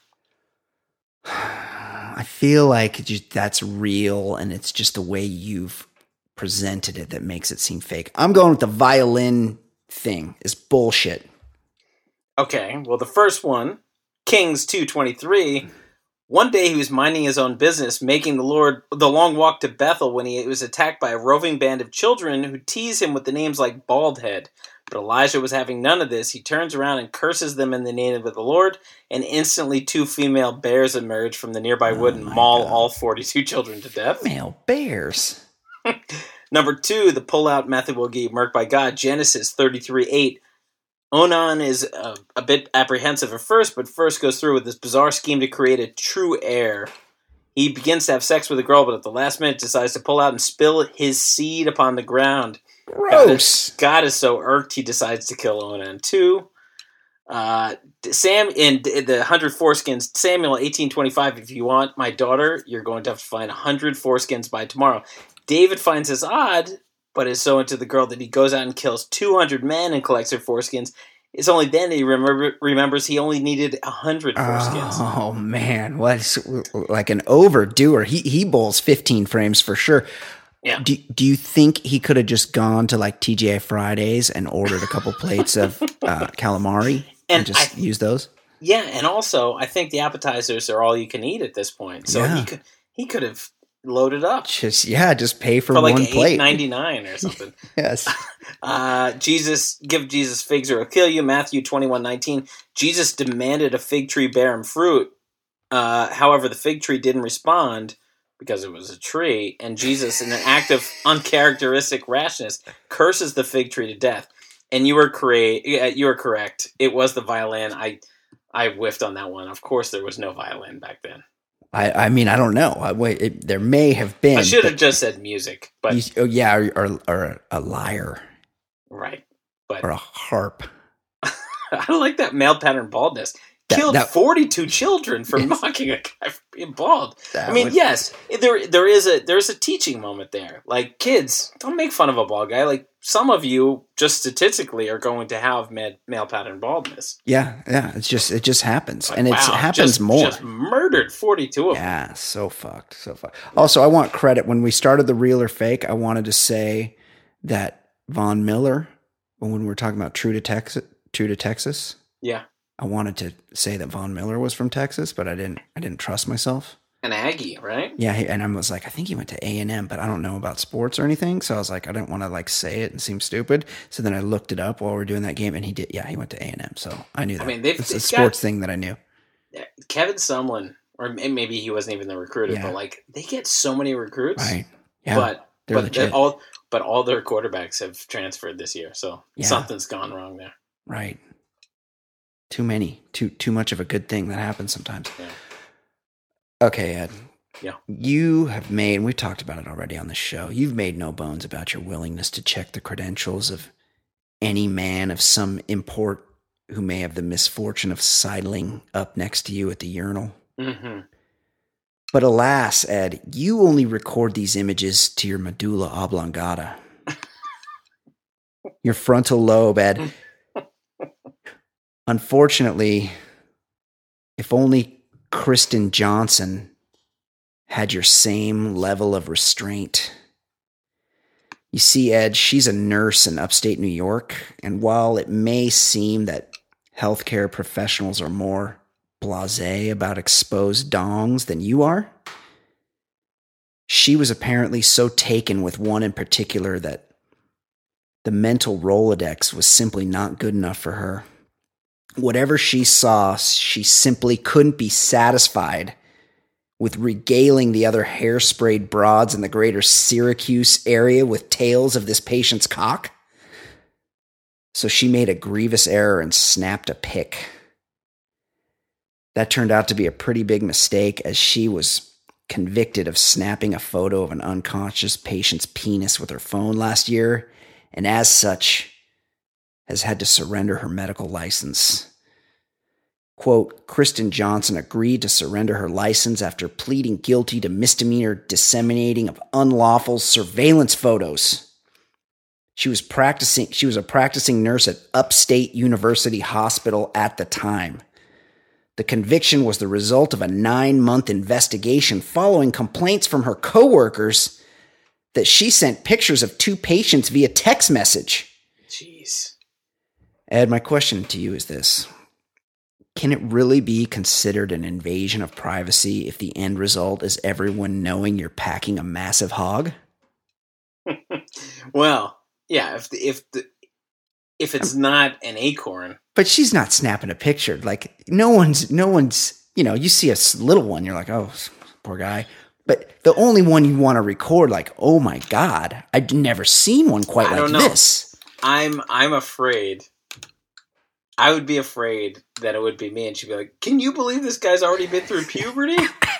I feel like that's real, and it's just the way you've presented it that makes it seem fake. I'm going with the violin thing. Is bullshit. Okay, well, the first one, Kings 2:23. One day he was minding his own business, making the long walk to Bethel when he was attacked by a roving band of children who tease him with the names like Baldhead. But Elijah was having none of this. He turns around and curses them in the name of the Lord, and instantly 2 female bears emerge from the nearby wood and maul all 42 children to death. Female bears. Number 2, the pull-out method will get you murked by God. Genesis 33:8. Onan is a bit apprehensive at first, but first goes through with this bizarre scheme to create a true heir. He begins to have sex with a girl, but at the last minute decides to pull out and spill his seed upon the ground. Gross. God is so irked, he decides to kill Onan too. Sam in the 100 foreskins, Samuel 18:25. If you want my daughter, you're going to have to find 100 foreskins by tomorrow. David finds this odd, but is so into the girl that he goes out and kills 200 men and collects their foreskins. It's only then that he remembers he only needed 100 foreskins. Oh man, what's like an overdoer? He bowls 15 frames for sure. Yeah. Do you think he could have just gone to like TGI Fridays and ordered a couple plates of calamari and just use those? Yeah, and also I think the appetizers are all you can eat at this point. So yeah. He could have loaded up Just pay for like one plate. $8.99 or something. Yes. Give Jesus figs or he'll kill you. Matthew 21:19. Jesus demanded a fig tree bear him fruit. However, the fig tree didn't respond because it was a tree, and Jesus, in an act of uncharacteristic rashness, curses the fig tree to death. And you were correct. It was the violin. I whiffed on that one. Of course, there was no violin back then. I mean, I don't know. There may have been. I should have just said music, but or a lyre, right? But or a harp. I don't like that male pattern baldness. Killed 42 children for mocking a guy for being bald. Yes, there is a teaching moment there. Like, kids, don't make fun of a bald guy. Like, some of you, just statistically, are going to have male pattern baldness. Yeah. It just happens, like, and it happens more. Just murdered 42 of them. Yeah, so fucked. Also, I want credit. When we started the Real or Fake, I wanted to say that Von Miller, when we were talking about True to Texas. Yeah. I wanted to say that Von Miller was from Texas, but I didn't trust myself. An Aggie, right? Yeah, and I was like, I think he went to A&M, but I don't know about sports or anything. So I was like, I didn't want to like say it and seem stupid. So then I looked it up while we were doing that game, and he did. Yeah, he went to A&M. So I knew that. I mean, it's a sports thing that I knew. Kevin Sumlin, or maybe he wasn't even the recruiter, but like they get so many recruits, right? Yeah, but all their quarterbacks have transferred this year, so something's gone wrong there. Right. Too many. Too much of a good thing that happens sometimes. Yeah. Okay, Ed. Yeah. You have made, we talked about it already on the show, you've made no bones about your willingness to check the credentials of any man of some import who may have the misfortune of sidling up next to you at the urinal. Mm-hmm. But alas, Ed, you only record these images to your medulla oblongata. Your frontal lobe, Ed. Unfortunately, if only Kristen Johnson had your same level of restraint. You see, Ed, she's a nurse in upstate New York, and while it may seem that healthcare professionals are more blasé about exposed dongs than you are, she was apparently so taken with one in particular that the mental Rolodex was simply not good enough for her. Whatever she saw, she simply couldn't be satisfied with regaling the other hairsprayed broads in the greater Syracuse area with tales of this patient's cock. So she made a grievous error and snapped a pic. That turned out to be a pretty big mistake, as she was convicted of snapping a photo of an unconscious patient's penis with her phone last year, and as such, has had to surrender her medical license. Quote, Kristen Johnson agreed to surrender her license after pleading guilty to misdemeanor disseminating of unlawful surveillance photos. She was a practicing nurse at Upstate University Hospital at the time. The conviction was the result of a 9-month investigation following complaints from her coworkers that she sent pictures of 2 patients via text message. Jeez. Ed, my question to you is this. Can it really be considered an invasion of privacy if the end result is everyone knowing you're packing a massive hog? Well, yeah, if it's not an acorn. But she's not snapping a picture. Like, no one's, you see a little one, you're like, oh, poor guy. But the only one you want to record, like, oh my God, I've never seen one quite like this. I'm afraid. I would be afraid that it would be me, and she'd be like, can you believe this guy's already been through puberty?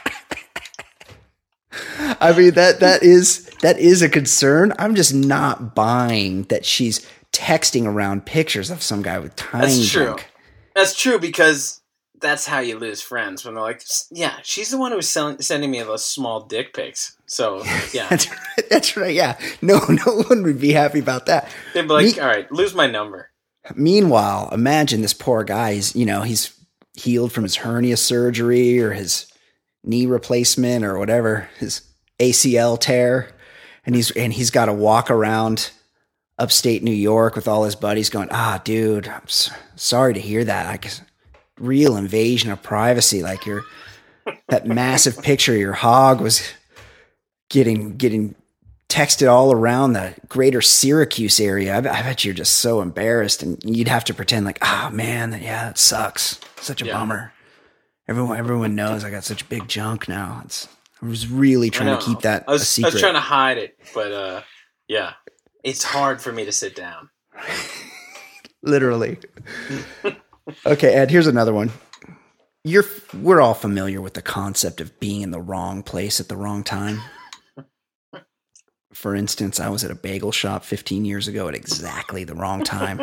I mean, that is a concern. I'm just not buying that she's texting around pictures of some guy with tiny junk. That's true, because that's how you lose friends, when they're like, yeah, she's the one who was sending me those small dick pics. So, yeah. That's right, yeah. No one would be happy about that. They'd be like, all right, lose my number. Meanwhile, imagine this poor guy, he's healed from his hernia surgery or his knee replacement or whatever, his ACL tear, and he's got to walk around upstate New York with all his buddies going, dude, I'm sorry to hear that. Like, real invasion of privacy. Like, you're that massive picture of your hog was getting texted all around the greater Syracuse area. I bet you're just so embarrassed, and you'd have to pretend like, oh man, yeah, it sucks. Such a bummer. Everyone knows I got such big junk now. I was really trying to keep that a secret. I was trying to hide it, but yeah, it's hard for me to sit down. Literally. Okay, Ed, here's another one. We're all familiar with the concept of being in the wrong place at the wrong time. For instance, I was at a bagel shop 15 years ago at exactly the wrong time.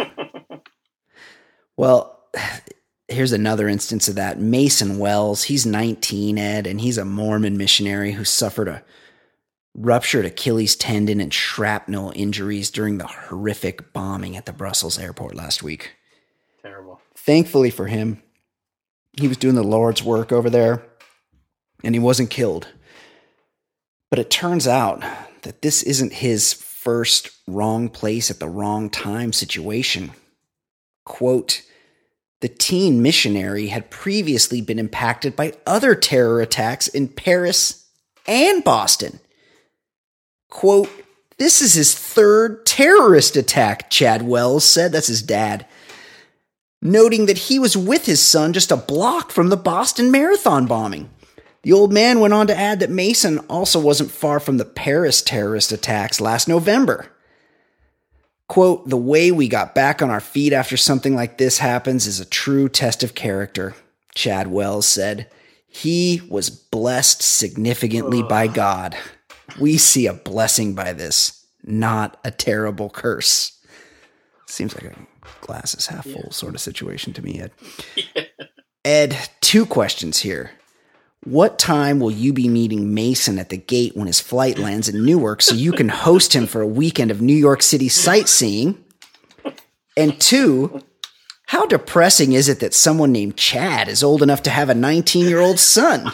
Well, here's another instance of that. Mason Wells, he's 19, Ed, and he's a Mormon missionary who suffered a ruptured Achilles tendon and shrapnel injuries during the horrific bombing at the Brussels airport last week. Terrible. Thankfully for him, he was doing the Lord's work over there, and he wasn't killed. But it turns out that this isn't his first wrong place at the wrong time situation. Quote, the teen missionary had previously been impacted by other terror attacks in Paris and Boston. Quote, this is his third terrorist attack, Chad Wells said. That's his dad. Noting that he was with his son just a block from the Boston Marathon bombing. The old man went on to add that Mason also wasn't far from the Paris terrorist attacks last November. Quote, the way we got back on our feet after something like this happens is a true test of character, Chad Wells said. He was blessed significantly by God. We see a blessing by this, not a terrible curse. Seems like a glass is half full sort of situation to me, Ed. Yeah. Ed, 2 questions here. What time will you be meeting Mason at the gate when his flight lands in Newark so you can host him for a weekend of New York City sightseeing? And 2, how depressing is it that someone named Chad is old enough to have a 19-year-old son?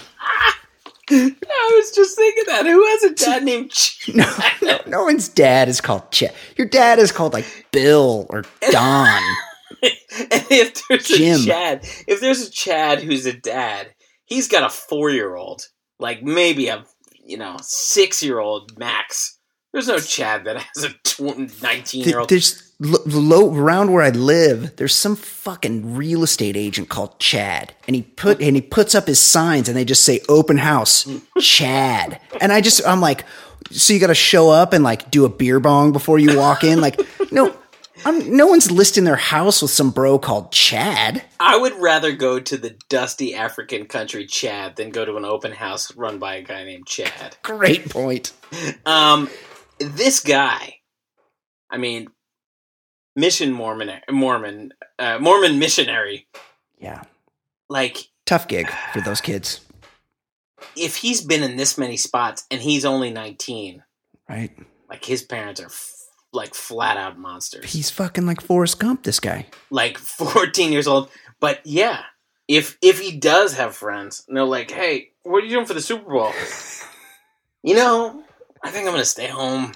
I was just thinking that. Who has a dad named Chad? No one's dad is called Chad. Your dad is called like Bill or Don. And if there's a Chad who's a dad, he's got a 4-year-old, like maybe a 6-year-old max. There's no Chad that has a 19-year-old. There's around where I live. There's some fucking real estate agent called Chad, and he puts up his signs, and they just say open house, Chad. And I'm like, so you got to show up and like do a beer bong before you walk in? Like, no. No one's listing their house with some bro called Chad. I would rather go to the dusty African country Chad than go to an open house run by a guy named Chad. Great point. This guy, I mean, Mormon missionary. Yeah. Like, tough gig for those kids. If he's been in this many spots and he's only 19, right? Like, his parents are like flat out monsters. He's fucking like Forrest Gump, this guy. Like 14 years old. But yeah, if he does have friends and they're like, hey, what are you doing for the Super Bowl? I think I'm going to stay home.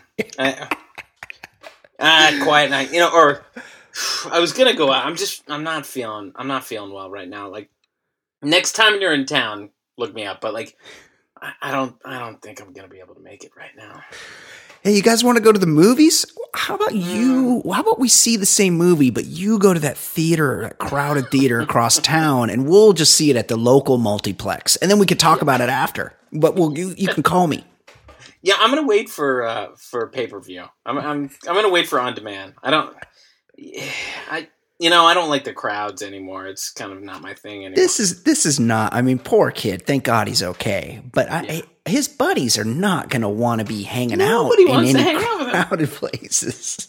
Quiet night, or I was going to go out. I'm not feeling well right now. Like, next time you're in town, look me up. But like, I don't think I'm going to be able to make it right now. Hey, you guys want to go to the movies? How about how about we see the same movie, but you go to that theater, that crowded theater across town, and we'll just see it at the local multiplex, and then we could talk about it after. But you can call me. Yeah, I'm gonna wait for pay-per-view. I'm gonna wait for on demand. I don't like the crowds anymore. It's kind of not my thing anymore. This is not. I mean, poor kid. Thank God he's okay. But his buddies are not going to want to be hanging out in any crowded places.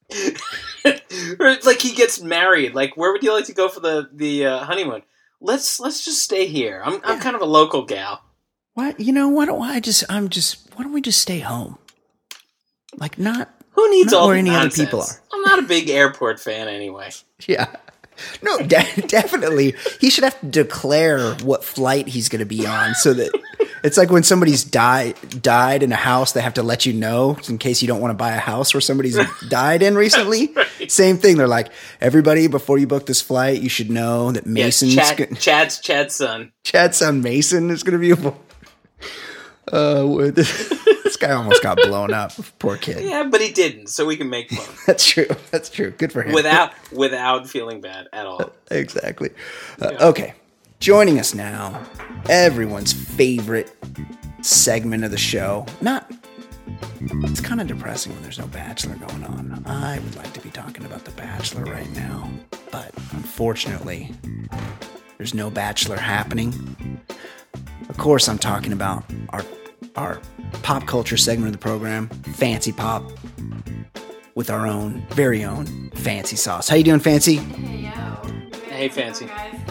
Or like he gets married. Like, where would you like to go for the honeymoon? Let's just stay here. I'm kind of a local gal. What? Why don't we just stay home? Like, not. Who needs all where the any nonsense? Other people are? I'm not a big airport fan anyway. Yeah. No, definitely. He should have to declare what flight he's going to be on so that It's like when somebody's died in a house, they have to let you know in case you don't want to buy a house where somebody's died in recently. Right. Same thing. They're like, everybody, before you book this flight, you should know that Mason's Chad's son. Chad's son Mason is going to be this guy almost got blown up. Poor kid. Yeah, but he didn't, so we can make fun. That's true. Good for him. Without feeling bad at all. Exactly. Okay. Joining us now, everyone's favorite segment of the show. It's kind of depressing when there's no Bachelor going on. I would like to be talking about The Bachelor right now, but unfortunately, there's no Bachelor happening. Of course, I'm talking about our pop culture segment of the program, Fancy Pop, with our very own Fancy Sauce. How you doing, Fancy? Hey, Fancy.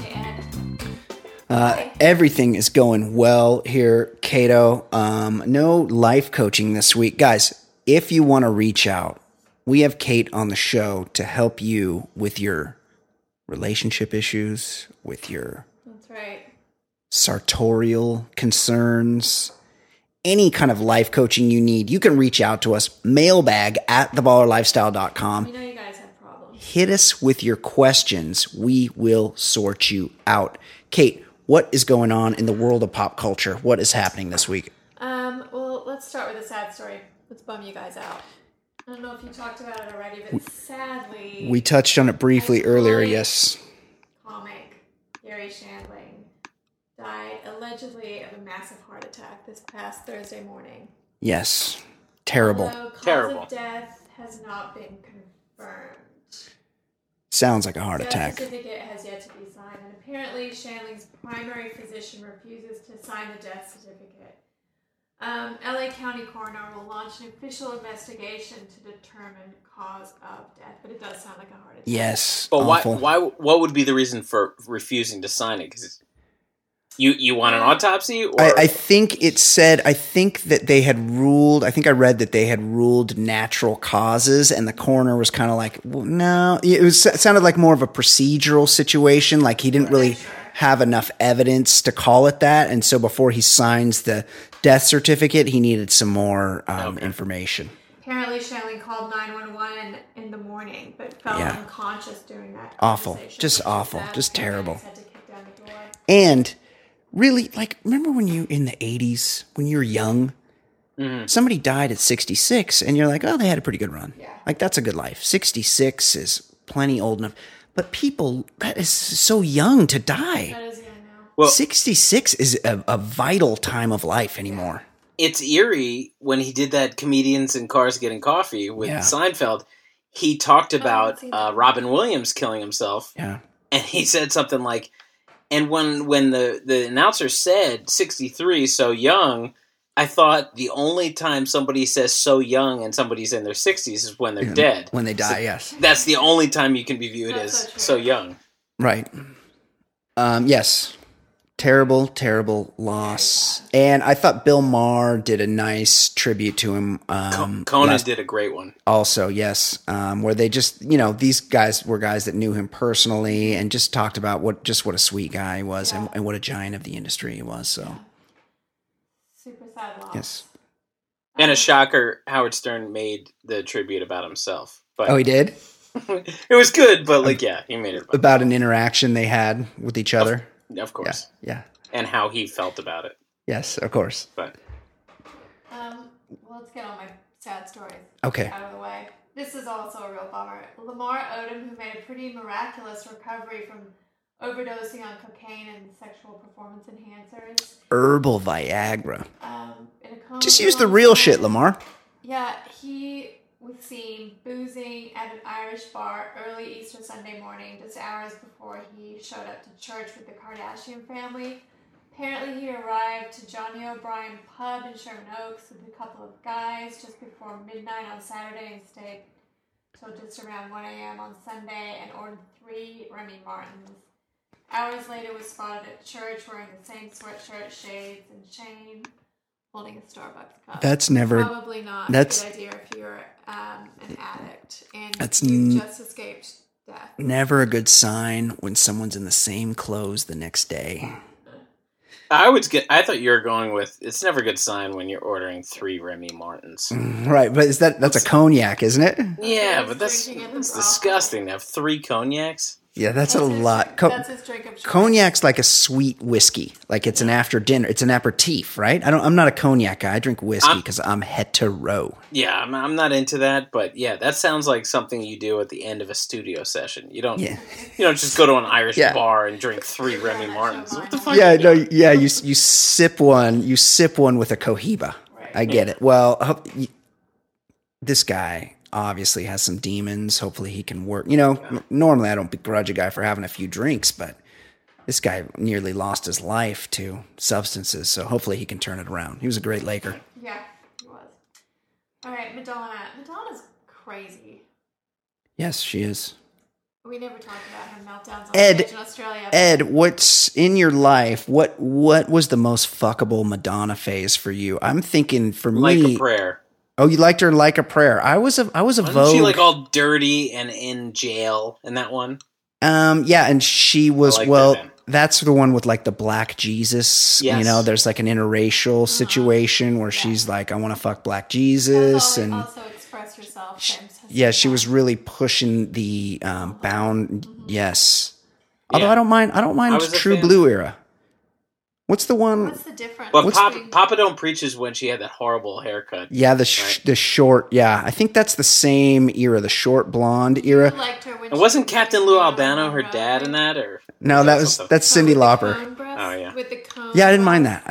Everything is going well here, Cato. No life coaching this week. Guys, if you want to reach out, we have Kate on the show to help you with your relationship issues, with your sartorial concerns, any kind of life coaching you need. You can reach out to us, mailbag@theballerlifestyle.com. You know you guys have problems. Hit us with your questions. We will sort you out. Kate, what is going on in the world of pop culture? What is happening this week? Well, let's start with a sad story. Let's bum you guys out. I don't know if you talked about it already, but sadly... We touched on it briefly earlier, yes. Comic Gary Shandling died allegedly of a massive heart attack this past Thursday morning. Yes. Terrible. Although cause of death has not been confirmed. Sounds like a heart attack. The death certificate has yet to be signed, and apparently Shandling's primary physician refuses to sign the death certificate. LA County Coroner will launch an official investigation to determine cause of death, but it does sound like a heart attack. Yes, but awful. What would be the reason for refusing to sign it? Because you want an autopsy? Or? I think it said, I think that they had ruled, I think I read that they had ruled natural causes, and the coroner was kind of like, well, no. It sounded like more of a procedural situation, like he didn't really have enough evidence to call it that, and so before he signs the death certificate, he needed some more information. Apparently, Shandling called 911 in the morning, but fell unconscious during that awful, just awful, just terrible. Had to kick down the door. And really, like, remember when you, in the 80s, when you were young, somebody died at 66, and you're like, oh, they had a pretty good run. Yeah. Like, that's a good life. 66 is plenty old enough. But people, that is so young to die. That is young now. Well, 66 is a vital time of life anymore. It's eerie when he did that Comedians in Cars Getting Coffee with Seinfeld. He talked about Robin Williams killing himself. Yeah. And he said something like, and when the announcer said 63, so young, I thought the only time somebody says so young and somebody's in their 60s is when they're dead. When they die, yes. That's the only time you can be viewed as so young. Right. Yes. Terrible, terrible loss. And I thought Bill Maher did a nice tribute to him. Conan did a great one. Also, yes. Where they just, these guys were guys that knew him personally and just talked about what a sweet guy he was and what a giant of the industry he was. So. Super sad loss. Yes. And a shocker, Howard Stern made the tribute about himself. But he did? It was good, but he made it. About an interaction they had with each other? Of course. Yeah. And how he felt about it. Yes, of course. But let's get all my sad stories out of the way. This is also a real bummer. Lamar Odom, who made a pretty miraculous recovery from overdosing on cocaine and sexual performance enhancers. Herbal Viagra. Just use the real shit, Lamar. Yeah, he was seen boozing at an Irish bar early Easter Sunday morning, just hours before he showed up to church with the Kardashian family. Apparently, he arrived to Johnny O'Brien Pub in Sherman Oaks with a couple of guys just before midnight on Saturday and stayed till just around 1 a.m. on Sunday and ordered 3 Remy Martins. Hours later, was spotted at church wearing the same sweatshirt, shades, and chain, holding a Starbucks cup. That's never... Probably not a good idea if you're an addict and you just escaped death. Never a good sign when someone's in the same clothes the next day. I thought you were going with. It's never a good sign when you're ordering 3 Remy Martins. Right, but that's a cognac, isn't it? Yeah, but that's disgusting to have 3 cognacs. Yeah, that's a lot. That's his drink of choice. Cognac's like a sweet whiskey. Like it's an after dinner. It's an aperitif, right? I'm not a cognac guy. I drink whiskey because I'm hetero. Yeah, I'm not into that, but yeah, that sounds like something you do at the end of a studio session. You don't just go to an Irish bar and drink 3 Remy Martins. What the fuck? Yeah, no, yeah. You sip one. You sip one with a Cohiba. Right. I get it. Well, this guy obviously has some demons. Hopefully he can work. Normally I don't begrudge a guy for having a few drinks, but this guy nearly lost his life to substances, so hopefully he can turn it around. He was a great Laker. Yeah, he was. All right, Madonna. Madonna's crazy. Yes, she is. We never talked about her meltdowns on stage in Australia. Ed, what's in your life? What was the most fuckable Madonna phase for you? I'm thinking for me... Like a Prayer. Oh, you liked her Like a Prayer. I was a Wasn't Vogue. she like all dirty and in jail in that one? Yeah, and she was that. That's the one with like the black Jesus. Yes. There's like an interracial situation where she's like, I want to fuck black Jesus, and also express herself. She was really pushing the bound. Yes, although I don't mind True Blue era. What's the one? What's the difference? But Papa Don't Preach is when she had that horrible haircut. Yeah, the short. Yeah, I think that's the same era, the short blonde era. You liked her when and wasn't Captain Lou Albano her dad in that, or no? That's Cyndi Lauper. Oh yeah, with the cone. Yeah, I didn't mind that.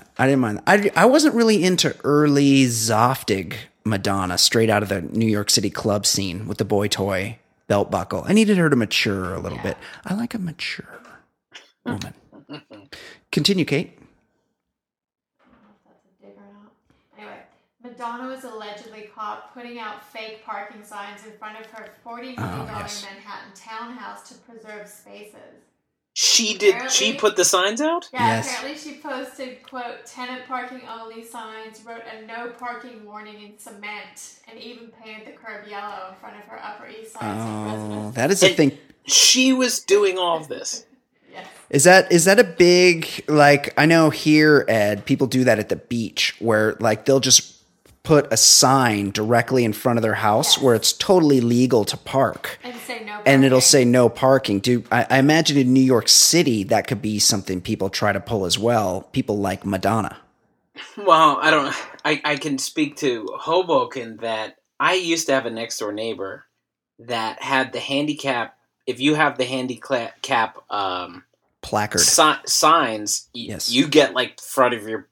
I wasn't really into early Zoftig Madonna, straight out of the New York City club scene with the boy toy belt buckle. I needed her to mature a little bit. I like a mature woman. Continue, Kate. Anyway, Madonna was allegedly caught putting out fake parking signs in front of her $40 million Manhattan townhouse to preserve spaces. She did. She put the signs out? Yeah, yes. Apparently she posted, quote, tenant parking only signs, wrote a no parking warning in cement, and even painted the curb yellow in front of her Upper East Side residence. That is a thing. She was doing all of this. Is that a big, like, I know here, Ed, people do that at the beach where like they'll just put a sign directly in front of their house where it's totally legal to park. And say no parking. And it'll say no parking. I imagine in New York City that could be something people try to pull as well. People like Madonna. Well, I can speak to Hoboken that I used to have a next door neighbor that had the handicap. If you have the handicap placard signs, you get like front of your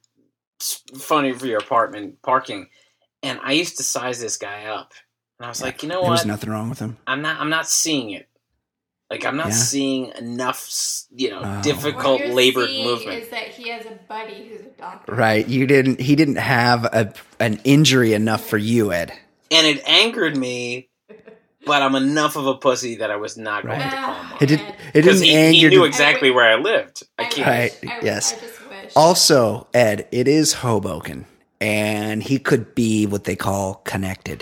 apartment parking. And I used to size this guy up, and I was like, you know what? There was nothing wrong with him. I'm not seeing it. Like I'm not seeing enough, difficult labored movement. Is that he has a buddy who's a doctor? Right. He didn't have an injury enough for you, Ed. And it angered me. But I'm enough of a pussy that I was not going to call him. It didn't anger. He knew exactly where I lived. Yes. I just wish. Also, Ed, it is Hoboken, and he could be what they call connected.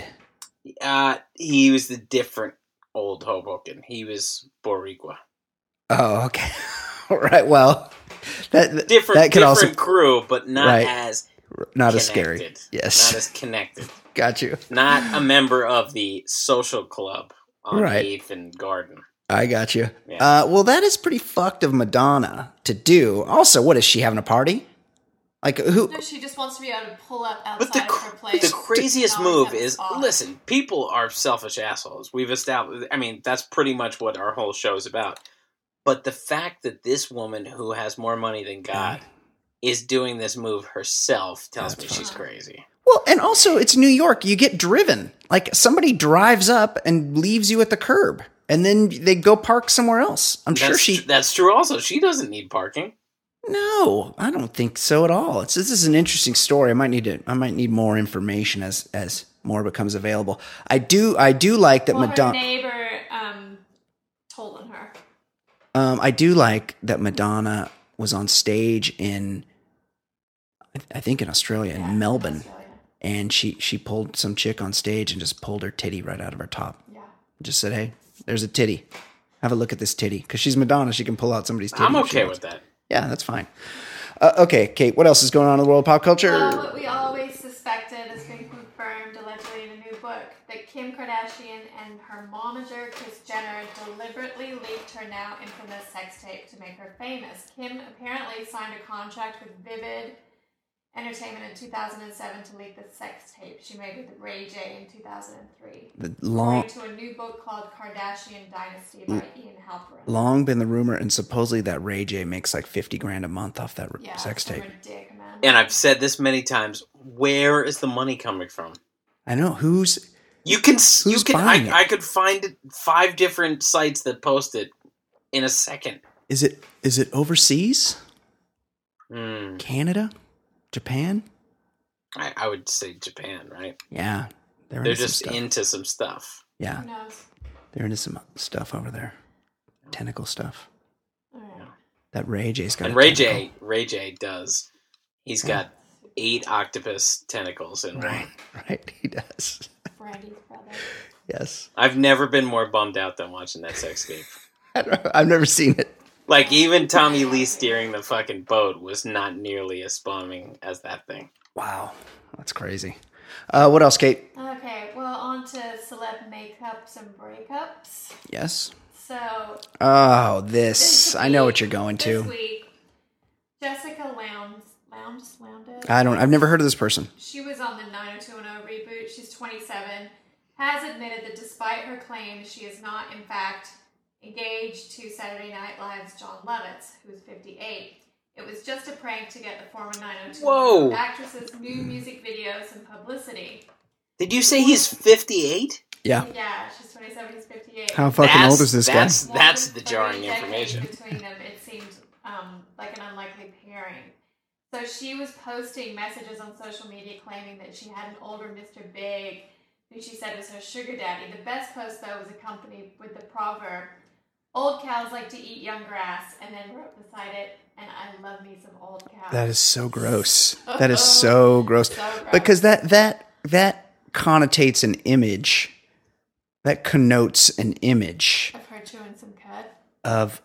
He was the different old Hoboken. He was Boricua. Oh, okay. All right. Well, that different could also crew, but not as scary. Yes, not as connected. Got you. Not a member of the social club on 8th and Garden. I got you. Yeah. Well, that is pretty fucked of Madonna to do. Also, what is she having a party? Like who? No, she just wants to be able to pull up outside of her place. The craziest move is, listen, people are selfish assholes. We've established, that's pretty much what our whole show is about. But the fact that this woman who has more money than God is doing this move herself tells me she's crazy. Well, and also it's New York. You get driven. Like somebody drives up and leaves you at the curb, and then they go park somewhere else. That's true. Also, she doesn't need parking. No, I don't think so at all. This is an interesting story. I might need more information as more becomes available. I do like that Madonna. Her neighbor told on her. I do like that Madonna was on stage in, I think in Australia, in Melbourne. And she pulled some chick on stage and just pulled her titty right out of her top. Yeah. Just said, hey, there's a titty. Have a look at this titty. Because she's Madonna. She can pull out somebody's titty. I'm okay with that. Yeah, that's fine. Okay, Kate, what else is going on in the world of pop culture? What we always suspected has been confirmed allegedly in a new book, that Kim Kardashian and her momager, Kris Jenner, deliberately leaked her now infamous sex tape to make her famous. Kim apparently signed a contract with Vivid Entertainment in 2007 to leak the sex tape she made with Ray J in 2003. According to a new book called Kardashian Dynasty by Ian Halperin. Long been the rumor, and supposedly that Ray J makes like $50,000 a month off that sex tape. Ridiculous. And I've said this many times. Where is the money coming from? I know who's buying it? I could find 5 different sites that post it in a second. Is it overseas? Canada? Japan? I would say Japan, right? Yeah. They're just into some stuff. Yeah. Who knows? They're into some stuff over there. Tentacle stuff. All right. That Ray J's got. And Ray J does. He's got 8 octopus tentacles in one. Right, he does. Brandy's brother. Yes. I've never been more bummed out than watching that sex tape. I've never seen it. Like, even Tommy Lee steering the fucking boat was not nearly as bombing as that thing. Wow. That's crazy. What else, Kate? Okay, well, on to celeb makeups and breakups. Yes. So... Oh, this. I know what you're going to. This week, Jessica Lowndes. I've never heard of this person. She was on the 90210 reboot. She's 27. Has admitted that despite her claims, she is not, in fact, engaged to Saturday Night Live's John Lovitz, who is 58. It was just a prank to get the former 90210 actress's new music videos and publicity. Did you say he's 58? Yeah. Yeah, she's 27, he's 58. How fucking old is this guy? That's the jarring information. Between them, it seemed like an unlikely pairing. So she was posting messages on social media claiming that she had an older Mr. Big, who she said was her sugar daddy. The best post, though, was accompanied with the proverb, "Old cows like to eat young grass," and then wrote beside it, "And I love me some old cows." That is so gross. That is so gross. So gross. Because that connotates an image. That connotes an image Of her chewing some cud. of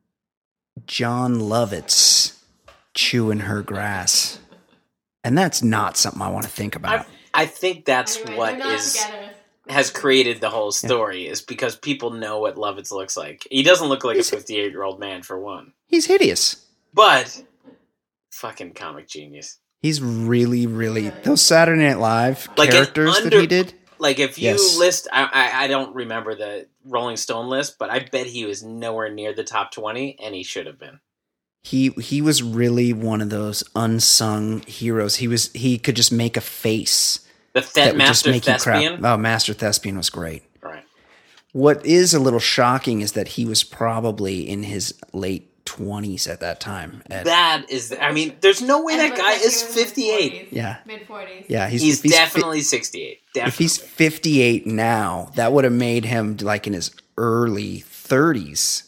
John Lovitz chewing her grass. And that's not something I want to think about. I think that's Anyway, what they're not together. has created the whole story, is because people know what Lovitz looks like. He doesn't look like a 58-year-old man, for one. He's hideous. But, fucking comic genius. He's really, really... Those Saturday Night Live Like characters that he did... Like, if you list... I don't remember the Rolling Stone list, but I bet he was nowhere near the top 20, and he should have been. He was really one of those unsung heroes. He could just make a face. The Master Thespian? Oh, Master Thespian was great. Right. What is a little shocking is that he was probably in his late 20s at that time. There's no way that guy is 58. Yeah. Mid-40s. Yeah, he's definitely 68. Definitely. If he's 58 now, that would have made him like in his early 30s.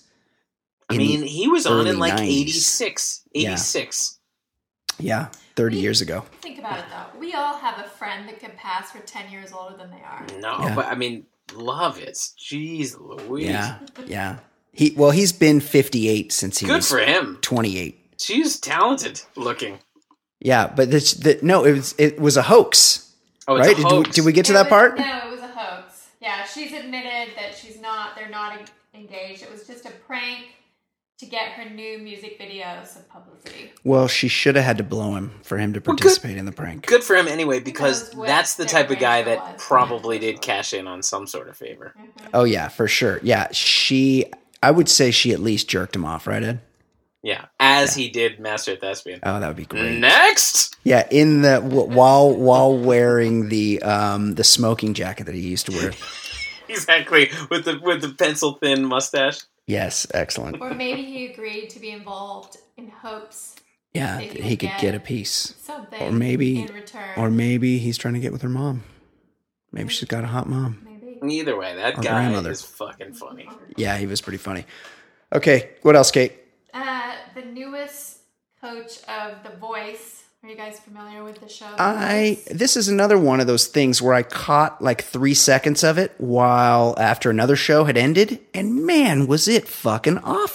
He was on in like 90s. 86. Yeah, 30 years ago. Think about it, though. We all have a friend that could pass for 10 years older than they are. No, but Lovitz. Jeez Louise. Yeah. He's been 58 since he was good for him. 28. She's talented looking. Yeah, but it was a hoax. Oh, it's right? a hoax. Did we get to that part? No, it was a hoax. Yeah, she's admitted that they're not engaged. It was just a prank to get her new music videos of publicity. Well, she should have had to blow him for him to participate in the prank. Good for him anyway, because that's the type of guy that probably did cash in on some sort of favor. Mm-hmm. Oh, yeah, for sure. Yeah, I would say she at least jerked him off, right, Ed? Yeah, he did Master Thespian. Oh, that would be great. Next! Yeah, in the while wearing the smoking jacket that he used to wear. Exactly, with the pencil thin mustache. Yes, excellent. Or maybe he agreed to be involved in hopes. Yeah, that he could get a piece. Something or maybe, in return. Or maybe he's trying to get with her mom. Maybe she's got a hot mom. Maybe. Either way, that guy grandmother. is fucking funny. Yeah, he was pretty funny. Okay, what else, Kate? The newest coach of The Voice. Are you guys familiar with the show? This is another one of those things where I caught like 3 seconds of it while after another show had ended, and man, was it fucking awful.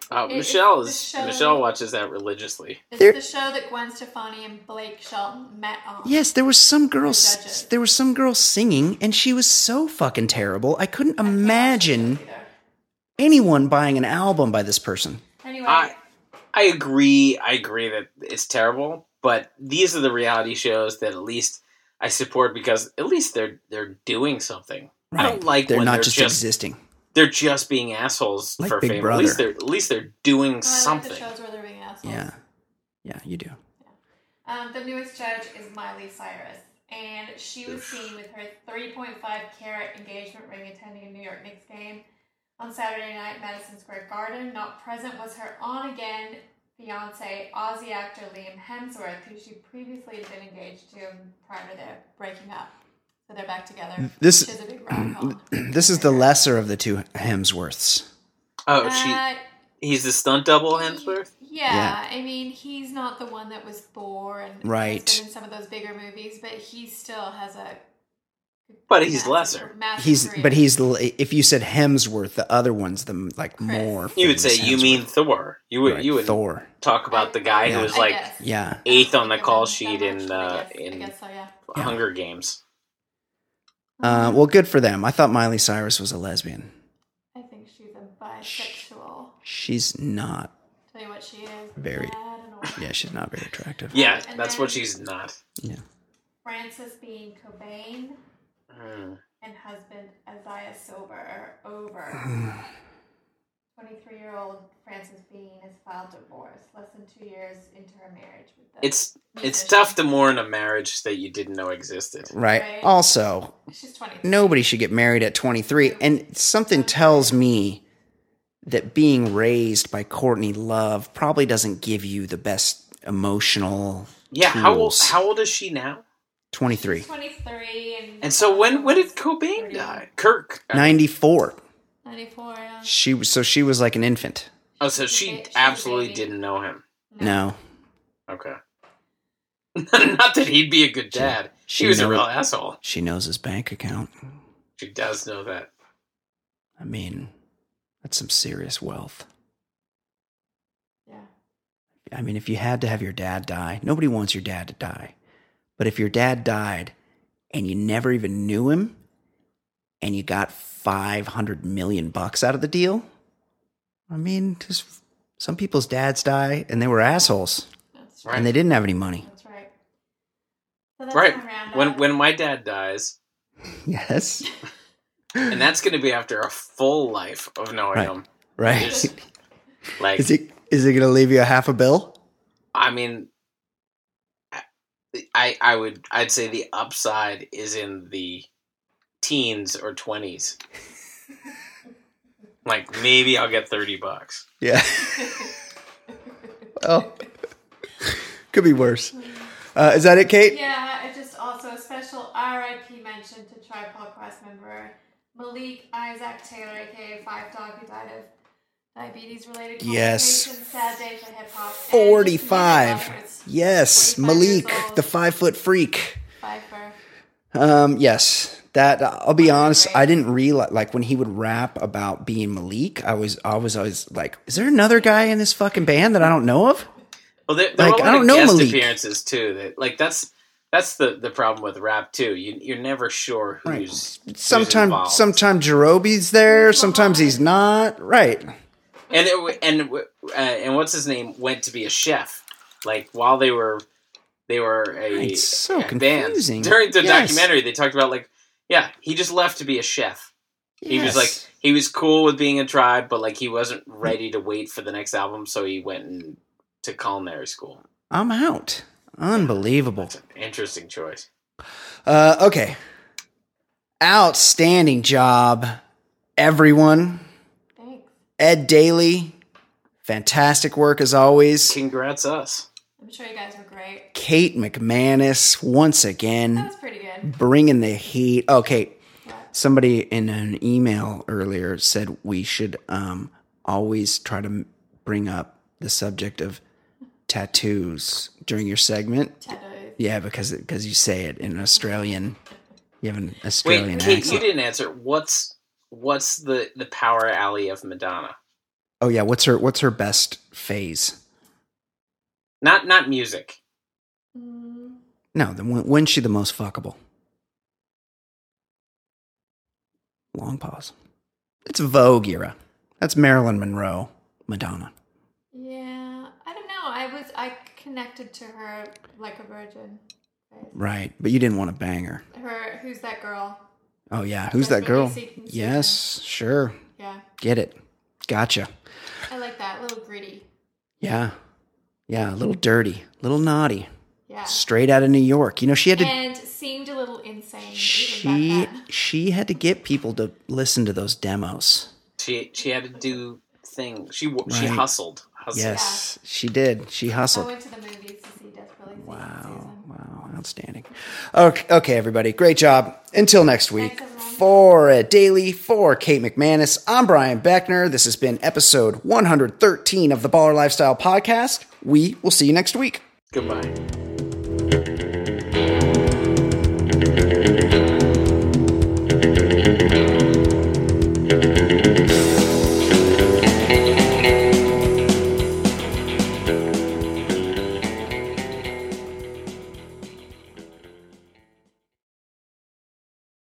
Michelle the show- Michelle watches that religiously. It's There- the show that Gwen Stefani and Blake Shelton met on. Yes, there was some girl. judges. There was some girl singing, and she was so fucking terrible. I couldn't I can't watch imagine the show either. anyone buying an album by this person. Anyway, I agree. I agree that it's terrible, but these are the reality shows that at least I support because at least they're doing something. I don't like They're when not they're just just existing. they're just being assholes Like for Big fame. Brother. At least they're doing I like something. the shows where they're being assholes. Yeah, you do. The newest judge is Miley Cyrus, and she was seen with her 3.5 carat engagement ring attending a New York Knicks game on Saturday night at Madison Square Garden. Not present was her on-again fiance, Aussie actor Liam Hemsworth, who she previously had been engaged to prior to their breaking up. So they're back together. This- which is a big rom-com. This is the lesser of the two Hemsworths. Oh, Uh, he's the stunt double Hemsworth? Yeah, I mean, he's not the one that was Thor and Right. has been in some of those bigger movies, but he still has a. But he's massive- lesser. massive career. But he's if you said Hemsworth, the other one's the more. You would say famous you mean Hemsworth. Thor. You would Right, Thor. talk about the guy who was I like guess. Yeah. eighth on the Give call him sheet that in much, I guess. I in guess so, yeah. Hunger Games. Well, good for them. I thought Miley Cyrus was a lesbian. I think she's a bisexual. She's not. Tell you what she is. Very- bad and awful. Yeah, she's not very attractive. Yeah, And that's then- what she's not. Yeah. Frances Bean Cobain Mm. and husband Isaiah Silver are over. 23-year-old Frances Bean has filed divorce less than 2 years into her marriage with the It's musician. tough to mourn a marriage that you didn't know existed. Right. Right. Also, She's 23. nobody should get married at 23. And something tells me that being raised by Courtney Love probably doesn't give you the best emotional Yeah, tools. how old is she now? 23. 23 And so when did Cobain 30. die? Kirk. 94. 94, yeah. She was like an infant. Oh, so She's she a absolutely baby. didn't know him. No. Okay. Not that he'd be a good dad. She He was a know- real asshole. She knows his bank account. She does know that. I mean, that's some serious wealth. Yeah. I mean, if you had to have your dad die, nobody wants your dad to die. But if your dad died and you never even knew him and you got $500 million out of the deal, I mean, just some people's dads die and they were assholes That's Right. and they didn't have any money. That's right. So that's Right. my roundup. When my dad dies, Yes. and that's going to be after a full life of knowing Right. him. Right. Just, like, Is it going to leave you a half a bill? I mean, I'd say the upside is in the teens or 20s. Like maybe I'll get $30. Yeah. Oh, could be worse. Is that it, Kate? Yeah, I just also a special RIP mention to Tripod Quest member Malik Isaac Taylor, aka Five Dog, who died of diabetes-related Yes. complications. Sad day for hip hop. 45. Yes, 45 years Malik, old. the 5-foot freak. Pfeiffer. Yes, that I'll be honest. I didn't realize, like, when he would rap about being Malik, I was always like, is there another guy in this fucking band that I don't know of? Well, there Like, are a lot I don't of know guest Malik. appearances too. That like that's the problem with rap too. You're never sure who's Sometimes involved. Jerobe's there, sometimes he's not. Right. And what's his name went to be a chef. Like while they were a It's so band. confusing. During the Yes. documentary, they talked about like, yeah, he just left to be a chef. He was Yes. like, he was cool with being a tribe, but like he wasn't ready to wait for the next album, so he went to culinary school. I'm out. Unbelievable. It's an interesting choice. Okay. Outstanding job, everyone. Thanks. Ed Daly, fantastic work as always. Congrats us. I'm sure you guys were great. Kate McManus, once That again, was pretty good. bringing the heat. Oh, Kate, Yeah. somebody in an email earlier said we should always try to bring up the subject of tattoos during your segment. Tattoos. Yeah, because you say it in an Australian. You have an Australian Wait, Kate, accent. you didn't answer. What's the power alley of Madonna? Oh yeah, what's her best phase? Not music. No, then when's she the most fuckable? Long pause. It's Vogue era. That's Marilyn Monroe, Madonna. Yeah, I don't know. I connected to her like a virgin. Right, but you didn't want to bang her. Who's that girl? Oh yeah, who's that girl? Seeking Yes, sure. Yeah. Get it. Gotcha. I like that. A little gritty. Yeah. Yeah, a little dirty, a little naughty. Yeah. Straight out of New York. You know, she had to And seemed a little insane. Even back then. she had to get people to listen to those demos. She had to do things. She Right. hustled. Yes, she did. She I hustled. went to the movies to see Desperately Seeking Susan. Wow, outstanding. Okay, everybody, great job. Until next week, Thanks, everyone. for Ed Daly, for Kate McManus, I'm Brian Beckner. This has been episode 113 of the Baller Lifestyle Podcast. We will see you next week. Goodbye.